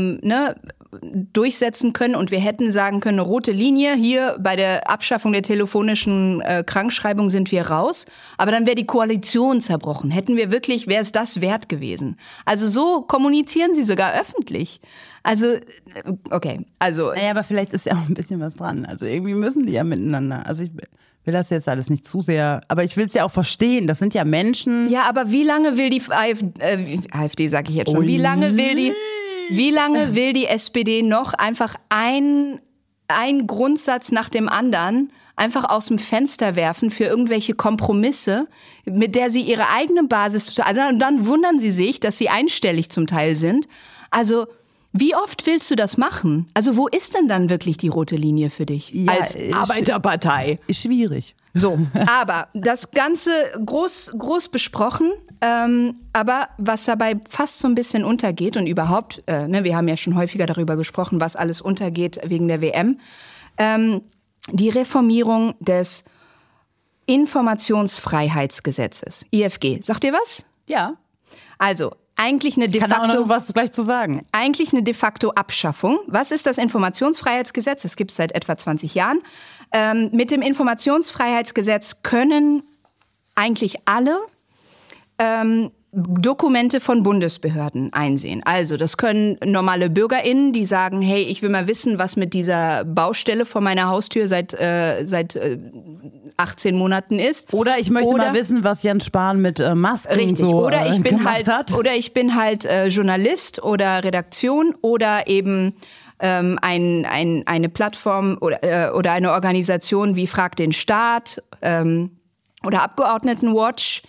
durchsetzen können und wir hätten sagen können, eine rote Linie, hier bei der Abschaffung der telefonischen Krankschreibung sind wir raus, aber dann wäre die Koalition zerbrochen. Wäre es das wert gewesen? Also so kommunizieren sie sogar öffentlich. Also, okay, also... Naja, aber vielleicht ist ja auch ein bisschen was dran. Also irgendwie müssen die ja miteinander, also ich will das jetzt alles nicht zu sehr, aber ich will es ja auch verstehen, das sind ja Menschen... Ja, aber wie lange will die AfD, sag ich jetzt schon, wie lange will die SPD noch einfach einen Grundsatz nach dem anderen einfach aus dem Fenster werfen für irgendwelche Kompromisse, mit der sie ihre eigene Basis, und dann wundern sie sich, dass sie einstellig zum Teil sind. Also wie oft willst du das machen? Also wo ist denn dann wirklich die rote Linie für dich als Arbeiterpartei? Ist schwierig. So, aber das Ganze groß besprochen, aber was dabei fast so ein bisschen untergeht und überhaupt, wir haben ja schon häufiger darüber gesprochen, was alles untergeht wegen der WM, die Reformierung des Informationsfreiheitsgesetzes, IFG. Sagt ihr was? Ja. Also, eigentlich eine de facto, kann auch noch was gleich zu sagen. Eigentlich eine de facto Abschaffung. Was ist das Informationsfreiheitsgesetz? Das gibt es seit etwa 20 Jahren. Mit dem Informationsfreiheitsgesetz können eigentlich alle Dokumente von Bundesbehörden einsehen. Also das können normale BürgerInnen, die sagen, hey, ich will mal wissen, was mit dieser Baustelle vor meiner Haustür seit 18 Monaten ist. Oder ich möchte mal wissen, was Jens Spahn mit Masken richtig. so oder ich bin gemacht hat. Oder ich bin halt Journalist oder Redaktion oder eben eine Plattform oder eine Organisation wie Frag den Staat oder Abgeordnetenwatch,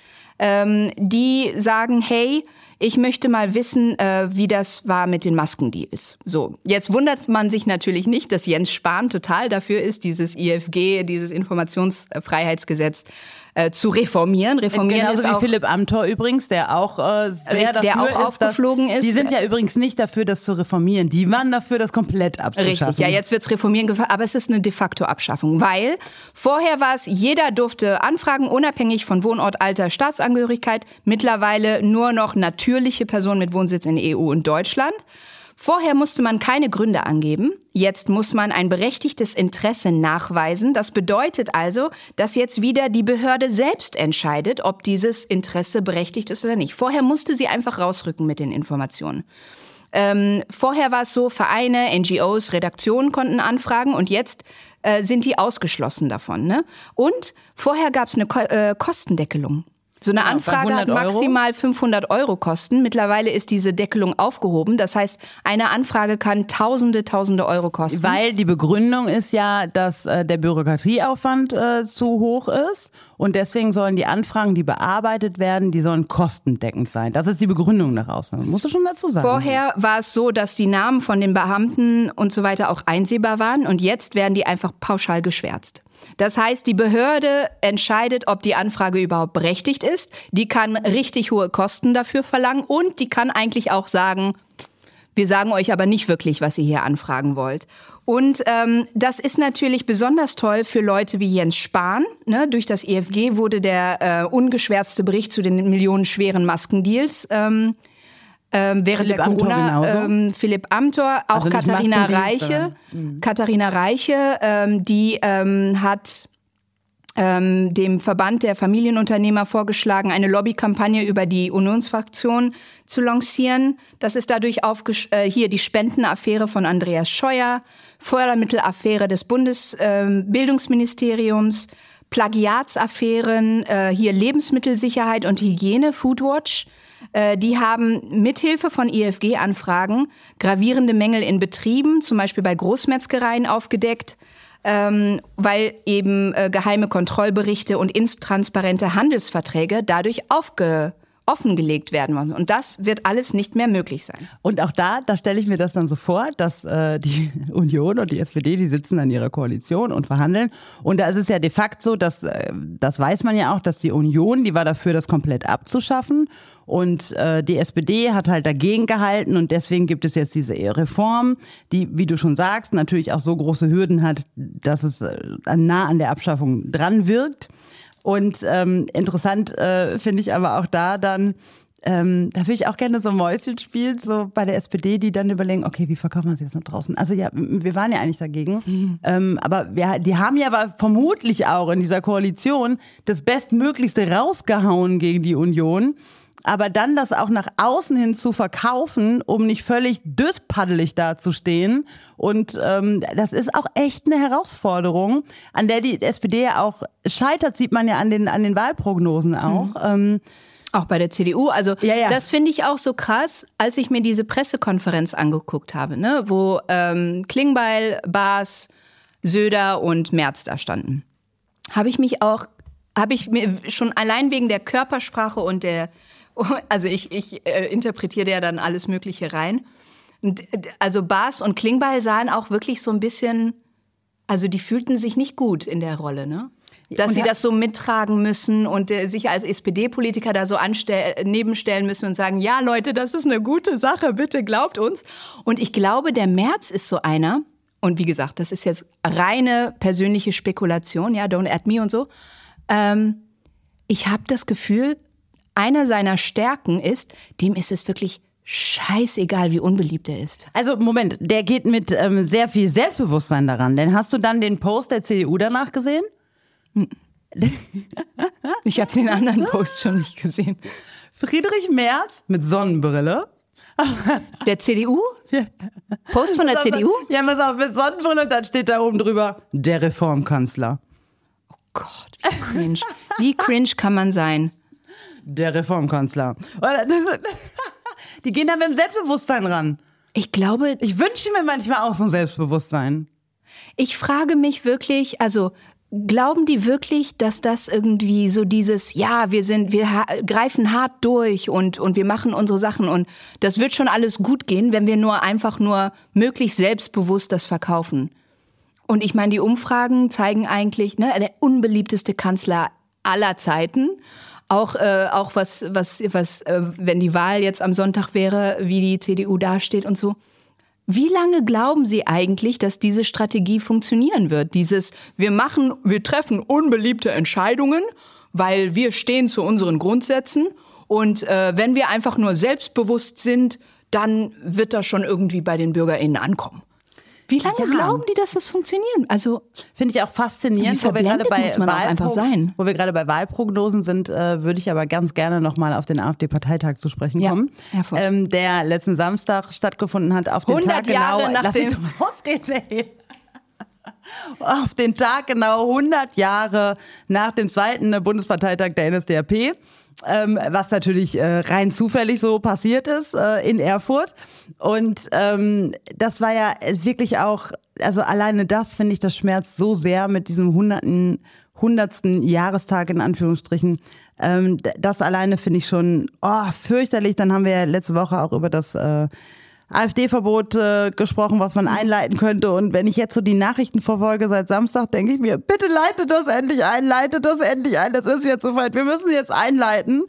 die sagen, hey, ich möchte mal wissen, wie das war mit den Maskendeals. So, jetzt wundert man sich natürlich nicht, dass Jens Spahn total dafür ist, dieses IFG, dieses Informationsfreiheitsgesetz zu reformieren. Genauso wie Philipp Amthor übrigens, der auch sehr dafür aufgeflogen ist. Die sind ja übrigens nicht dafür, das zu reformieren. Die waren dafür, das komplett abzuschaffen. Richtig, ja, jetzt wird's reformieren, aber es ist eine de facto Abschaffung, weil vorher war es, jeder durfte anfragen, unabhängig von Wohnort, Alter, Staatsangehörigkeit. Mittlerweile nur noch natürliche Personen mit Wohnsitz in EU und Deutschland. Vorher musste man keine Gründe angeben. Jetzt muss man ein berechtigtes Interesse nachweisen. Das bedeutet also, dass jetzt wieder die Behörde selbst entscheidet, ob dieses Interesse berechtigt ist oder nicht. Vorher musste sie einfach rausrücken mit den Informationen. Vorher war es so, Vereine, NGOs, Redaktionen konnten anfragen und jetzt sind die ausgeschlossen davon. Ne? Und vorher gab es eine Kostendeckelung. So eine Anfrage hat maximal 500 € kosten. Mittlerweile ist diese Deckelung aufgehoben. Das heißt, eine Anfrage kann Tausende Euro kosten. Weil die Begründung ist ja, dass der Bürokratieaufwand zu hoch ist. Und deswegen sollen die Anfragen, die bearbeitet werden, die sollen kostendeckend sein. Das ist die Begründung daraus. Musst du schon dazu sagen. Vorher war es so, dass die Namen von den Beamten und so weiter auch einsehbar waren. Und jetzt werden die einfach pauschal geschwärzt. Das heißt, die Behörde entscheidet, ob die Anfrage überhaupt berechtigt ist. Die kann richtig hohe Kosten dafür verlangen und die kann eigentlich auch sagen, wir sagen euch aber nicht wirklich, was ihr hier anfragen wollt. Und das ist natürlich besonders toll für Leute wie Jens Spahn. Ne? Durch das IFG wurde der ungeschwärzte Bericht zu den millionenschweren Maskendeals während Philipp der Corona, Philipp Amthor, auch also Katharina Reiche. Katharina Reiche, die hat dem Verband der Familienunternehmer vorgeschlagen, eine Lobbykampagne über die Unionsfraktion zu lancieren. Das ist dadurch hier die Spendenaffäre von Andreas Scheuer, Fördermittelaffäre des Bundesbildungsministeriums, Plagiatsaffären, hier Lebensmittelsicherheit und Hygiene, Foodwatch. Die haben mithilfe von IFG-Anfragen gravierende Mängel in Betrieben, zum Beispiel bei Großmetzgereien, aufgedeckt, weil eben geheime Kontrollberichte und intransparente Handelsverträge dadurch offengelegt werden müssen. Und das wird alles nicht mehr möglich sein. Und auch da stelle ich mir das dann so vor, dass die Union und die SPD, die sitzen an ihrer Koalition und verhandeln. Und da ist es ja de facto so, dass, das weiß man ja auch, dass die Union, die war dafür, das komplett abzuschaffen. Und die SPD hat halt dagegen gehalten und deswegen gibt es jetzt diese Reform, die, wie du schon sagst, natürlich auch so große Hürden hat, dass es nah an der Abschaffung dran wirkt. Und interessant finde ich aber auch da dann, da würde ich auch gerne so Mäuschen spielen, so bei der SPD, die dann überlegen, okay, wie verkaufen wir es jetzt nach draußen? Also ja, wir waren ja eigentlich dagegen, aber die haben ja aber vermutlich auch in dieser Koalition das Bestmöglichste rausgehauen gegen die Union. Aber dann das auch nach außen hin zu verkaufen, um nicht völlig döspaddelig dazustehen. Und das ist auch echt eine Herausforderung, an der die SPD ja auch scheitert, sieht man ja an den Wahlprognosen auch. Auch bei der CDU. Also ja. Das finde ich auch so krass, als ich mir diese Pressekonferenz angeguckt habe, ne, wo Klingbeil, Baas, Söder und Merz da standen, habe ich mir schon allein wegen der Körpersprache und also ich interpretiere ja dann alles Mögliche rein. Und also Baas und Klingbeil sahen auch wirklich so ein bisschen, also die fühlten sich nicht gut in der Rolle, ne? Dass sie das so mittragen müssen und sich als SPD-Politiker da so nebenstellen müssen und sagen, ja Leute, das ist eine gute Sache, bitte glaubt uns. Und ich glaube, der Merz ist so einer, und wie gesagt, das ist jetzt reine persönliche Spekulation, ja, don't at me und so. Ich habe das Gefühl, einer seiner Stärken ist, dem ist es wirklich scheißegal, wie unbeliebt er ist. Also Moment, der geht mit sehr viel Selbstbewusstsein daran. Denn hast du dann den Post der CDU danach gesehen? Ich habe den anderen Post schon nicht gesehen. Friedrich Merz mit Sonnenbrille. Der CDU? Ja. Post von der CDU? Ja, pass auf, mit Sonnenbrille und dann steht da oben drüber, der Reformkanzler. Oh Gott, wie cringe. Wie cringe kann man sein? Der Reformkanzler. Die gehen da mit dem Selbstbewusstsein ran. Ich glaube, ich wünsche mir manchmal auch so ein Selbstbewusstsein. Ich frage mich wirklich, also glauben die wirklich, dass das irgendwie so dieses, ja, wir greifen hart durch und wir machen unsere Sachen und das wird schon alles gut gehen, wenn wir einfach nur möglichst selbstbewusst das verkaufen? Und ich meine, die Umfragen zeigen eigentlich, ne, der unbeliebteste Kanzler aller Zeiten. Auch was, wenn die Wahl jetzt am Sonntag wäre, wie die CDU dasteht und so. Wie lange glauben Sie eigentlich, dass diese Strategie funktionieren wird? Wir treffen unbeliebte Entscheidungen, weil wir stehen zu unseren Grundsätzen. Und wenn wir einfach nur selbstbewusst sind, dann wird das schon irgendwie bei den BürgerInnen ankommen. Wie lange glauben die, dass das funktioniert? Also finde ich auch faszinierend, wo wir gerade bei Wahlprognosen sind, würde ich aber ganz gerne nochmal auf den AfD-Parteitag zu sprechen kommen, der letzten Samstag stattgefunden hat. Auf den 100 Tag Jahre genau, nach dem auf den Tag genau 100 Jahre nach dem zweiten Bundesparteitag der NSDAP. Was natürlich rein zufällig so passiert ist in Erfurt. Und das war ja wirklich auch, also alleine das, finde ich, das schmerzt so sehr mit diesem 100. Jahrestag in Anführungsstrichen. Das alleine finde ich schon fürchterlich. Dann haben wir ja letzte Woche auch über das AfD-Verbot gesprochen, was man einleiten könnte. Und wenn ich jetzt so die Nachrichten verfolge seit Samstag, denke ich mir, bitte leitet das endlich ein, das ist jetzt soweit, wir müssen jetzt einleiten.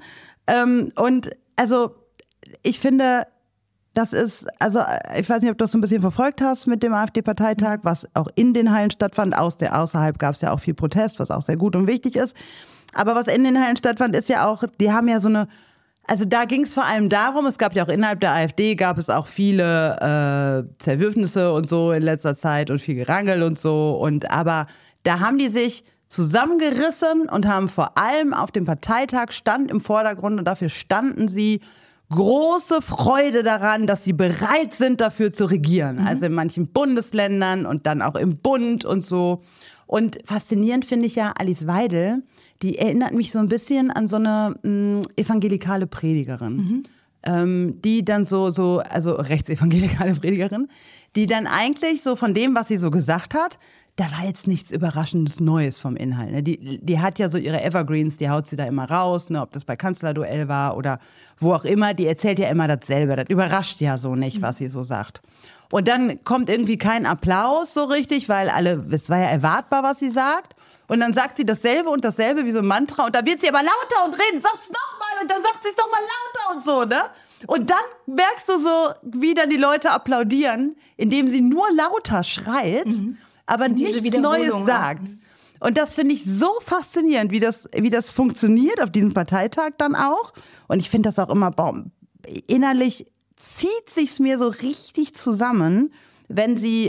Und also ich finde, das ist, also ich weiß nicht, ob du das so ein bisschen verfolgt hast mit dem AfD-Parteitag, was auch in den Hallen stattfand. Außerhalb gab es ja auch viel Protest, was auch sehr gut und wichtig ist. Aber was in den Hallen stattfand, ist ja auch, die haben ja so eine, also da ging es vor allem darum, es gab ja auch innerhalb der AfD, gab es auch viele Zerwürfnisse und so in letzter Zeit und viel Gerangel und so. Aber da haben die sich zusammengerissen und haben vor allem auf dem Parteitag stand im Vordergrund und dafür standen sie große Freude daran, dass sie bereit sind, dafür zu regieren. Mhm. Also in manchen Bundesländern und dann auch im Bund und so. Und faszinierend finde ich ja Alice Weidel, die erinnert mich so ein bisschen an so eine evangelikale Predigerin. Die dann also rechtsevangelikale Predigerin, die dann eigentlich so von dem, was sie so gesagt hat, da war jetzt nichts Überraschendes Neues vom Inhalt. Ne? Die hat ja so ihre Evergreens, die haut sie da immer raus, ne? Ob das bei Kanzlerduell war oder wo auch immer, die erzählt ja immer dasselbe. Das überrascht ja so nicht, was sie so sagt. Und dann kommt irgendwie kein Applaus so richtig, weil es war ja erwartbar, was sie sagt. Und dann sagt sie dasselbe und dasselbe wie so ein Mantra und da wird sie aber lauter und redet, sagt's nochmal und dann sagt sie es nochmal lauter und so, ne? Und dann merkst du so, wie dann die Leute applaudieren, indem sie nur lauter schreit, aber nichts Neues sagt. Und das finde ich so faszinierend, wie das funktioniert auf diesem Parteitag dann auch. Und ich finde das auch immer, innerlich zieht sich's mir so richtig zusammen, wenn sie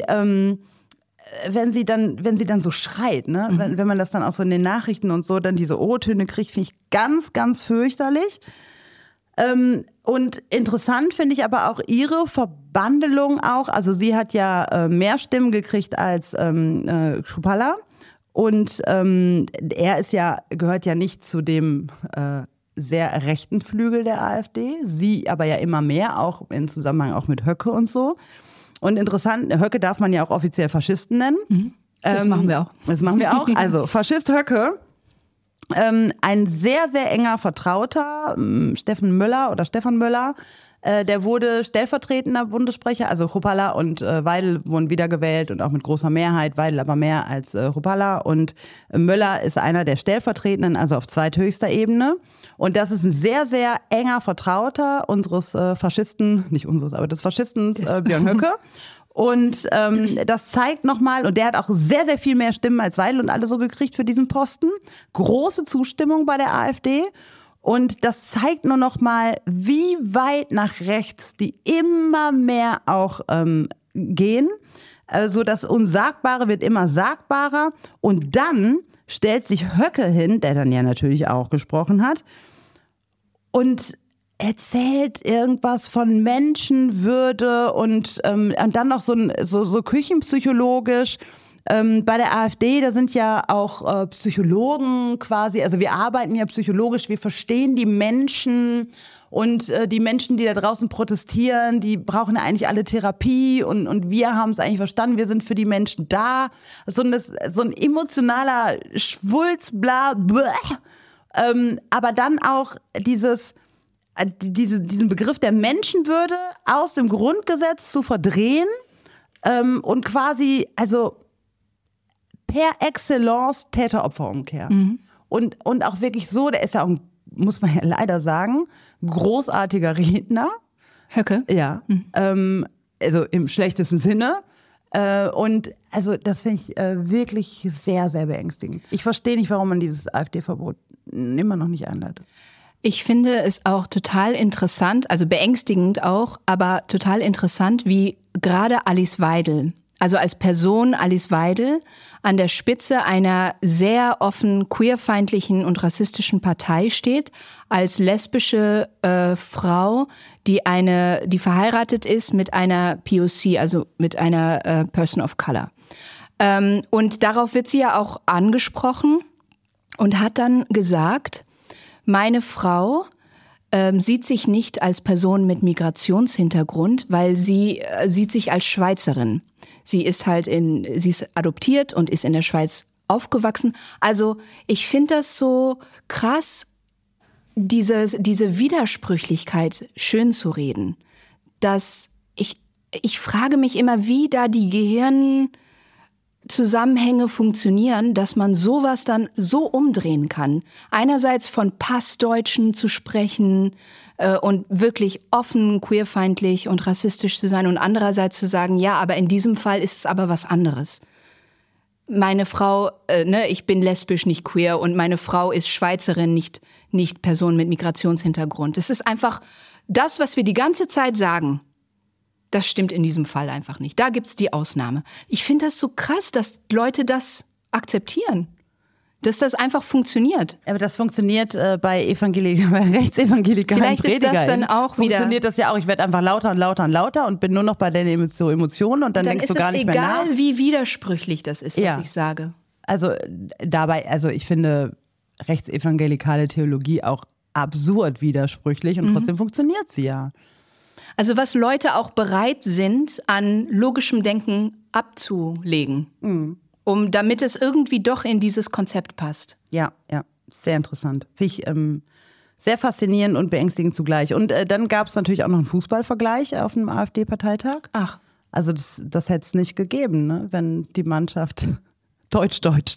dann so schreit, ne? Wenn man das dann auch so in den Nachrichten und so dann diese O-Töne kriegt, finde ich ganz, ganz fürchterlich. Und interessant finde ich aber auch ihre Verbandelung auch. Also sie hat ja mehr Stimmen gekriegt als Schupalla. Und er gehört ja nicht zu dem sehr rechten Flügel der AfD. Sie aber ja immer mehr, auch im Zusammenhang auch mit Höcke und so. Und interessant, Höcke darf man ja auch offiziell Faschisten nennen. Das machen wir auch. Das machen wir auch. Also Faschist Höcke, ein sehr, sehr enger Vertrauter, Stefan Möller, der wurde stellvertretender Bundessprecher, also Chrupalla und Weidel wurden wiedergewählt und auch mit großer Mehrheit, Weidel aber mehr als Chrupalla, und Möller ist einer der Stellvertretenden, also auf zweithöchster Ebene, und das ist ein sehr, sehr enger Vertrauter unseres Faschisten, nicht unseres, aber des Faschisten Björn Höcke. Und das zeigt nochmal, und der hat auch sehr, sehr viel mehr Stimmen als Weidel und alle so gekriegt für diesen Posten. Große Zustimmung bei der AfD. Und das zeigt nur nochmal, wie weit nach rechts die immer mehr auch gehen. Also das Unsagbare wird immer sagbarer. Und dann stellt sich Höcke hin, der dann ja natürlich auch gesprochen hat, und erzählt irgendwas von Menschenwürde und dann noch so küchenpsychologisch. Bei der AfD, da sind ja auch Psychologen quasi, also wir arbeiten ja psychologisch, wir verstehen die Menschen und die Menschen, die da draußen protestieren, die brauchen ja eigentlich alle Therapie und wir haben es eigentlich verstanden, wir sind für die Menschen da. So ein emotionaler Schwulz, bla, bläh. Aber dann auch diesen Begriff der Menschenwürde aus dem Grundgesetz zu verdrehen und quasi, also per Excellence Täter-Opfer-Umkehr. Und auch wirklich so, der ist ja auch, muss man ja leider sagen, großartiger Redner. Höcke? Ja, also im schlechtesten Sinne. Und also das finde ich wirklich sehr, sehr beängstigend. Ich verstehe nicht, warum man dieses AfD-Verbot immer noch nicht einleitet. Ich finde es auch total interessant, also beängstigend auch, aber total interessant, wie gerade Alice Weidel, also als Person Alice Weidel, an der Spitze einer sehr offen queerfeindlichen und rassistischen Partei steht, als lesbische Frau, die verheiratet ist mit einer POC, also mit einer Person of Color. Und darauf wird sie ja auch angesprochen und hat dann gesagt, meine Frau sieht sich nicht als Person mit Migrationshintergrund, weil sie sieht sich als Schweizerin. Sie ist adoptiert und ist in der Schweiz aufgewachsen. Also ich finde das so krass, diese Widersprüchlichkeit schön zu reden. Dass ich frage mich immer, wie da die Gehirnzusammenhänge funktionieren, dass man sowas dann so umdrehen kann. Einerseits von Passdeutschen zu sprechen und wirklich offen, queerfeindlich und rassistisch zu sein und andererseits zu sagen, ja, aber in diesem Fall ist es aber was anderes. Meine Frau, ich bin lesbisch, nicht queer, und meine Frau ist Schweizerin, nicht Person mit Migrationshintergrund. Es ist einfach das, was wir die ganze Zeit sagen. Das stimmt in diesem Fall einfach nicht. Da gibt's die Ausnahme. Ich finde das so krass, dass Leute das akzeptieren. Dass das einfach funktioniert. Aber das funktioniert bei rechtsevangelikalen Vielleicht Predigern. Ist das dann auch wieder... Funktioniert das ja auch. Ich werde einfach lauter und lauter und lauter und bin nur noch bei den Emotionen und dann denkst du gar nicht mehr nach. Dann ist es egal, wie widersprüchlich das ist, was ich sage. Also ich finde rechtsevangelikale Theologie auch absurd widersprüchlich und trotzdem funktioniert sie ja. Also was Leute auch bereit sind, an logischem Denken abzulegen, damit es irgendwie doch in dieses Konzept passt. Ja, sehr interessant. Finde ich sehr faszinierend und beängstigend zugleich. Und dann gab es natürlich auch noch einen Fußballvergleich auf dem AfD-Parteitag. Ach. Also das hätte es nicht gegeben, ne? Wenn die Mannschaft deutsch-arisch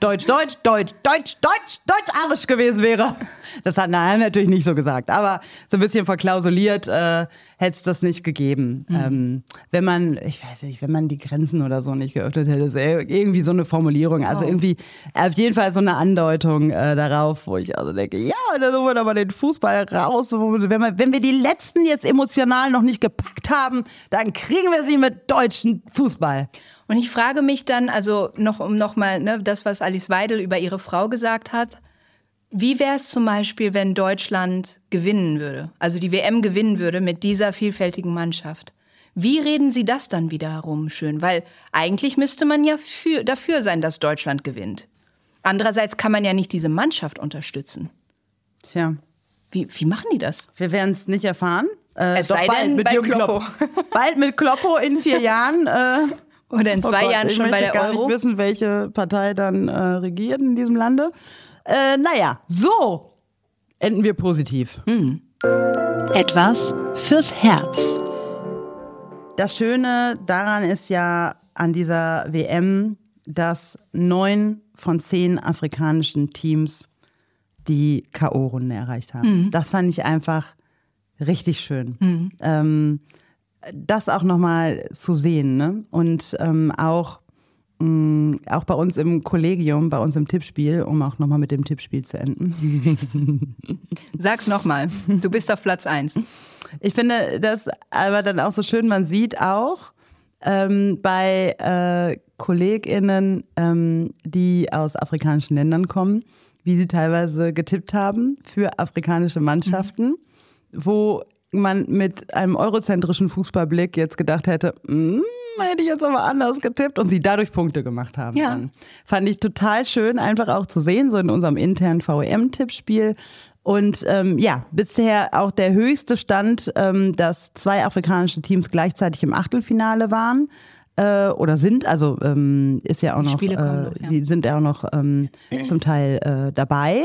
gewesen wäre. Das hat natürlich nicht so gesagt, aber so ein bisschen verklausuliert hätte es das nicht gegeben. Wenn man die Grenzen oder so nicht geöffnet hätte, ist irgendwie so eine Formulierung, also irgendwie auf jeden Fall so eine Andeutung darauf, wo ich also denke, ja, da holen wir aber den Fußball raus. Wenn wir die Letzten jetzt emotional noch nicht gepackt haben, dann kriegen wir sie mit deutschen Fußball. Und ich frage mich dann, also nochmal, das, was Alice Weidel über ihre Frau gesagt hat, wie wäre es zum Beispiel, wenn Deutschland gewinnen würde, also die WM gewinnen würde mit dieser vielfältigen Mannschaft? Wie reden Sie das dann wieder herum schön? Weil eigentlich müsste man ja dafür sein, dass Deutschland gewinnt. Andererseits kann man ja nicht diese Mannschaft unterstützen. Tja. Wie machen die das? Wir werden es nicht erfahren. Es sei denn bei Kloppo. Bald mit Kloppo in 4 Jahren. Oder in 2 Jahren schon bei der Euro. Ich möchte gar nicht wissen, welche Partei dann regiert in diesem Lande. Naja, so enden wir positiv. Etwas fürs Herz. Das Schöne daran ist ja an dieser WM, dass 9 von 10 afrikanischen Teams die K.O.-Runde erreicht haben. Das fand ich einfach richtig schön. Das auch nochmal zu sehen, ne? Und auch bei uns im Kollegium, bei uns im Tippspiel, um auch nochmal mit dem Tippspiel zu enden. Sag's nochmal, du bist auf Platz 1. Ich finde das aber dann auch so schön, man sieht auch bei KollegInnen, die aus afrikanischen Ländern kommen, wie sie teilweise getippt haben für afrikanische Mannschaften, wo man mit einem eurozentrischen Fußballblick jetzt gedacht hätte, hätte ich jetzt aber anders getippt und sie dadurch Punkte gemacht haben. Ja. Dann. Fand ich total schön, einfach auch zu sehen, so in unserem internen VEM-Tippspiel. Und bisher auch der höchste Stand, dass 2 afrikanische Teams gleichzeitig im Achtelfinale waren oder sind. Also ist ja auch noch, Spiele kommen noch, ja. Die sind ja auch noch zum Teil dabei.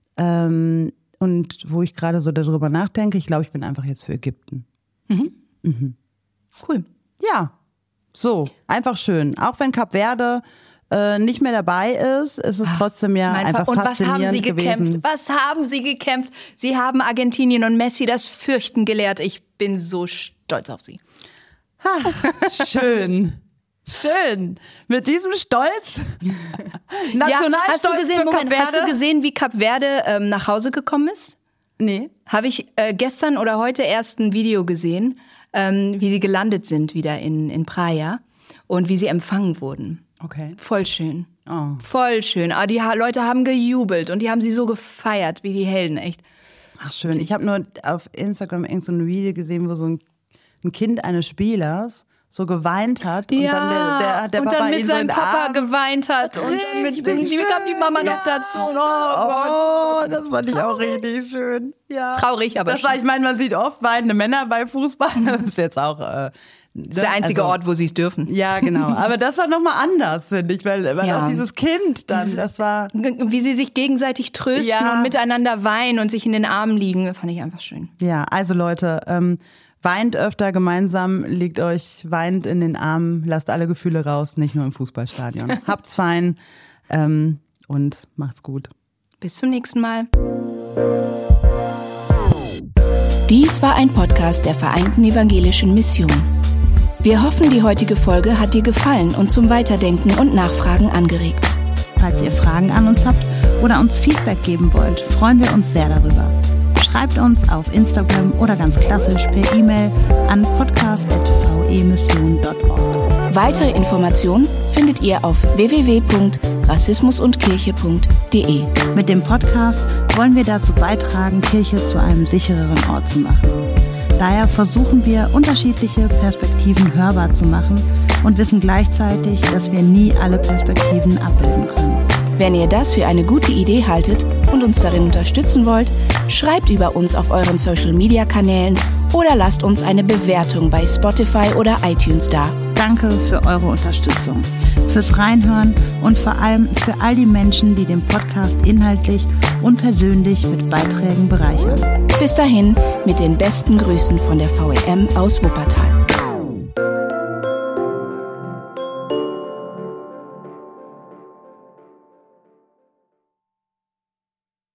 Und wo ich gerade so darüber nachdenke, ich glaube, ich bin einfach jetzt für Ägypten. Cool. Ja, so, einfach schön. Auch wenn Kap Verde nicht mehr dabei ist, ist es trotzdem ja einfach faszinierend gewesen. Was haben sie gekämpft? Sie haben Argentinien und Messi das Fürchten gelehrt. Ich bin so stolz auf sie. Schön. Schön. Mit diesem Stolz. Hast du gesehen, wie Kap Verde nach Hause gekommen ist? Nee. Habe ich gestern oder heute erst ein Video gesehen, wie sie gelandet sind wieder in Praia und wie sie empfangen wurden. Okay. Voll schön. Oh. Voll schön. Aber die Leute haben gejubelt und die haben sie so gefeiert, wie die Helden, echt. Ach schön. Ich habe nur auf Instagram irgend so ein Video gesehen, wo so ein Kind eines Spielers so geweint hat und dann der Papa mit seinem Papa geweint hat und dann kam die Mama noch dazu. Oh, das fand ich auch richtig schön. Ja. Traurig, aber ich meine, man sieht oft weinende Männer bei Fußball. Das ist jetzt auch das ist der einzige Ort, wo sie es dürfen. Ja, genau. Aber das war nochmal anders, finde ich, weil auch dieses Kind dann, das war... Wie sie sich gegenseitig trösten und miteinander weinen und sich in den Armen liegen, fand ich einfach schön. Ja, also Leute, weint öfter gemeinsam, legt euch weinend in den Armen, lasst alle Gefühle raus, nicht nur im Fußballstadion. Habt's fein und macht's gut. Bis zum nächsten Mal. Dies war ein Podcast der Vereinten Evangelischen Mission. Wir hoffen, die heutige Folge hat dir gefallen und zum Weiterdenken und Nachfragen angeregt. Falls ihr Fragen an uns habt oder uns Feedback geben wollt, freuen wir uns sehr darüber. Schreibt uns auf Instagram oder ganz klassisch per E-Mail an podcast@vemission.org. Weitere Informationen findet ihr auf www.rassismusundkirche.de. Mit dem Podcast wollen wir dazu beitragen, Kirche zu einem sichereren Ort zu machen. Daher versuchen wir, unterschiedliche Perspektiven hörbar zu machen und wissen gleichzeitig, dass wir nie alle Perspektiven abbilden können. Wenn ihr das für eine gute Idee haltet und uns darin unterstützen wollt, schreibt über uns auf euren Social-Media-Kanälen oder lasst uns eine Bewertung bei Spotify oder iTunes da. Danke für eure Unterstützung, fürs Reinhören und vor allem für all die Menschen, die den Podcast inhaltlich und persönlich mit Beiträgen bereichern. Bis dahin mit den besten Grüßen von der VEM aus Wuppertal.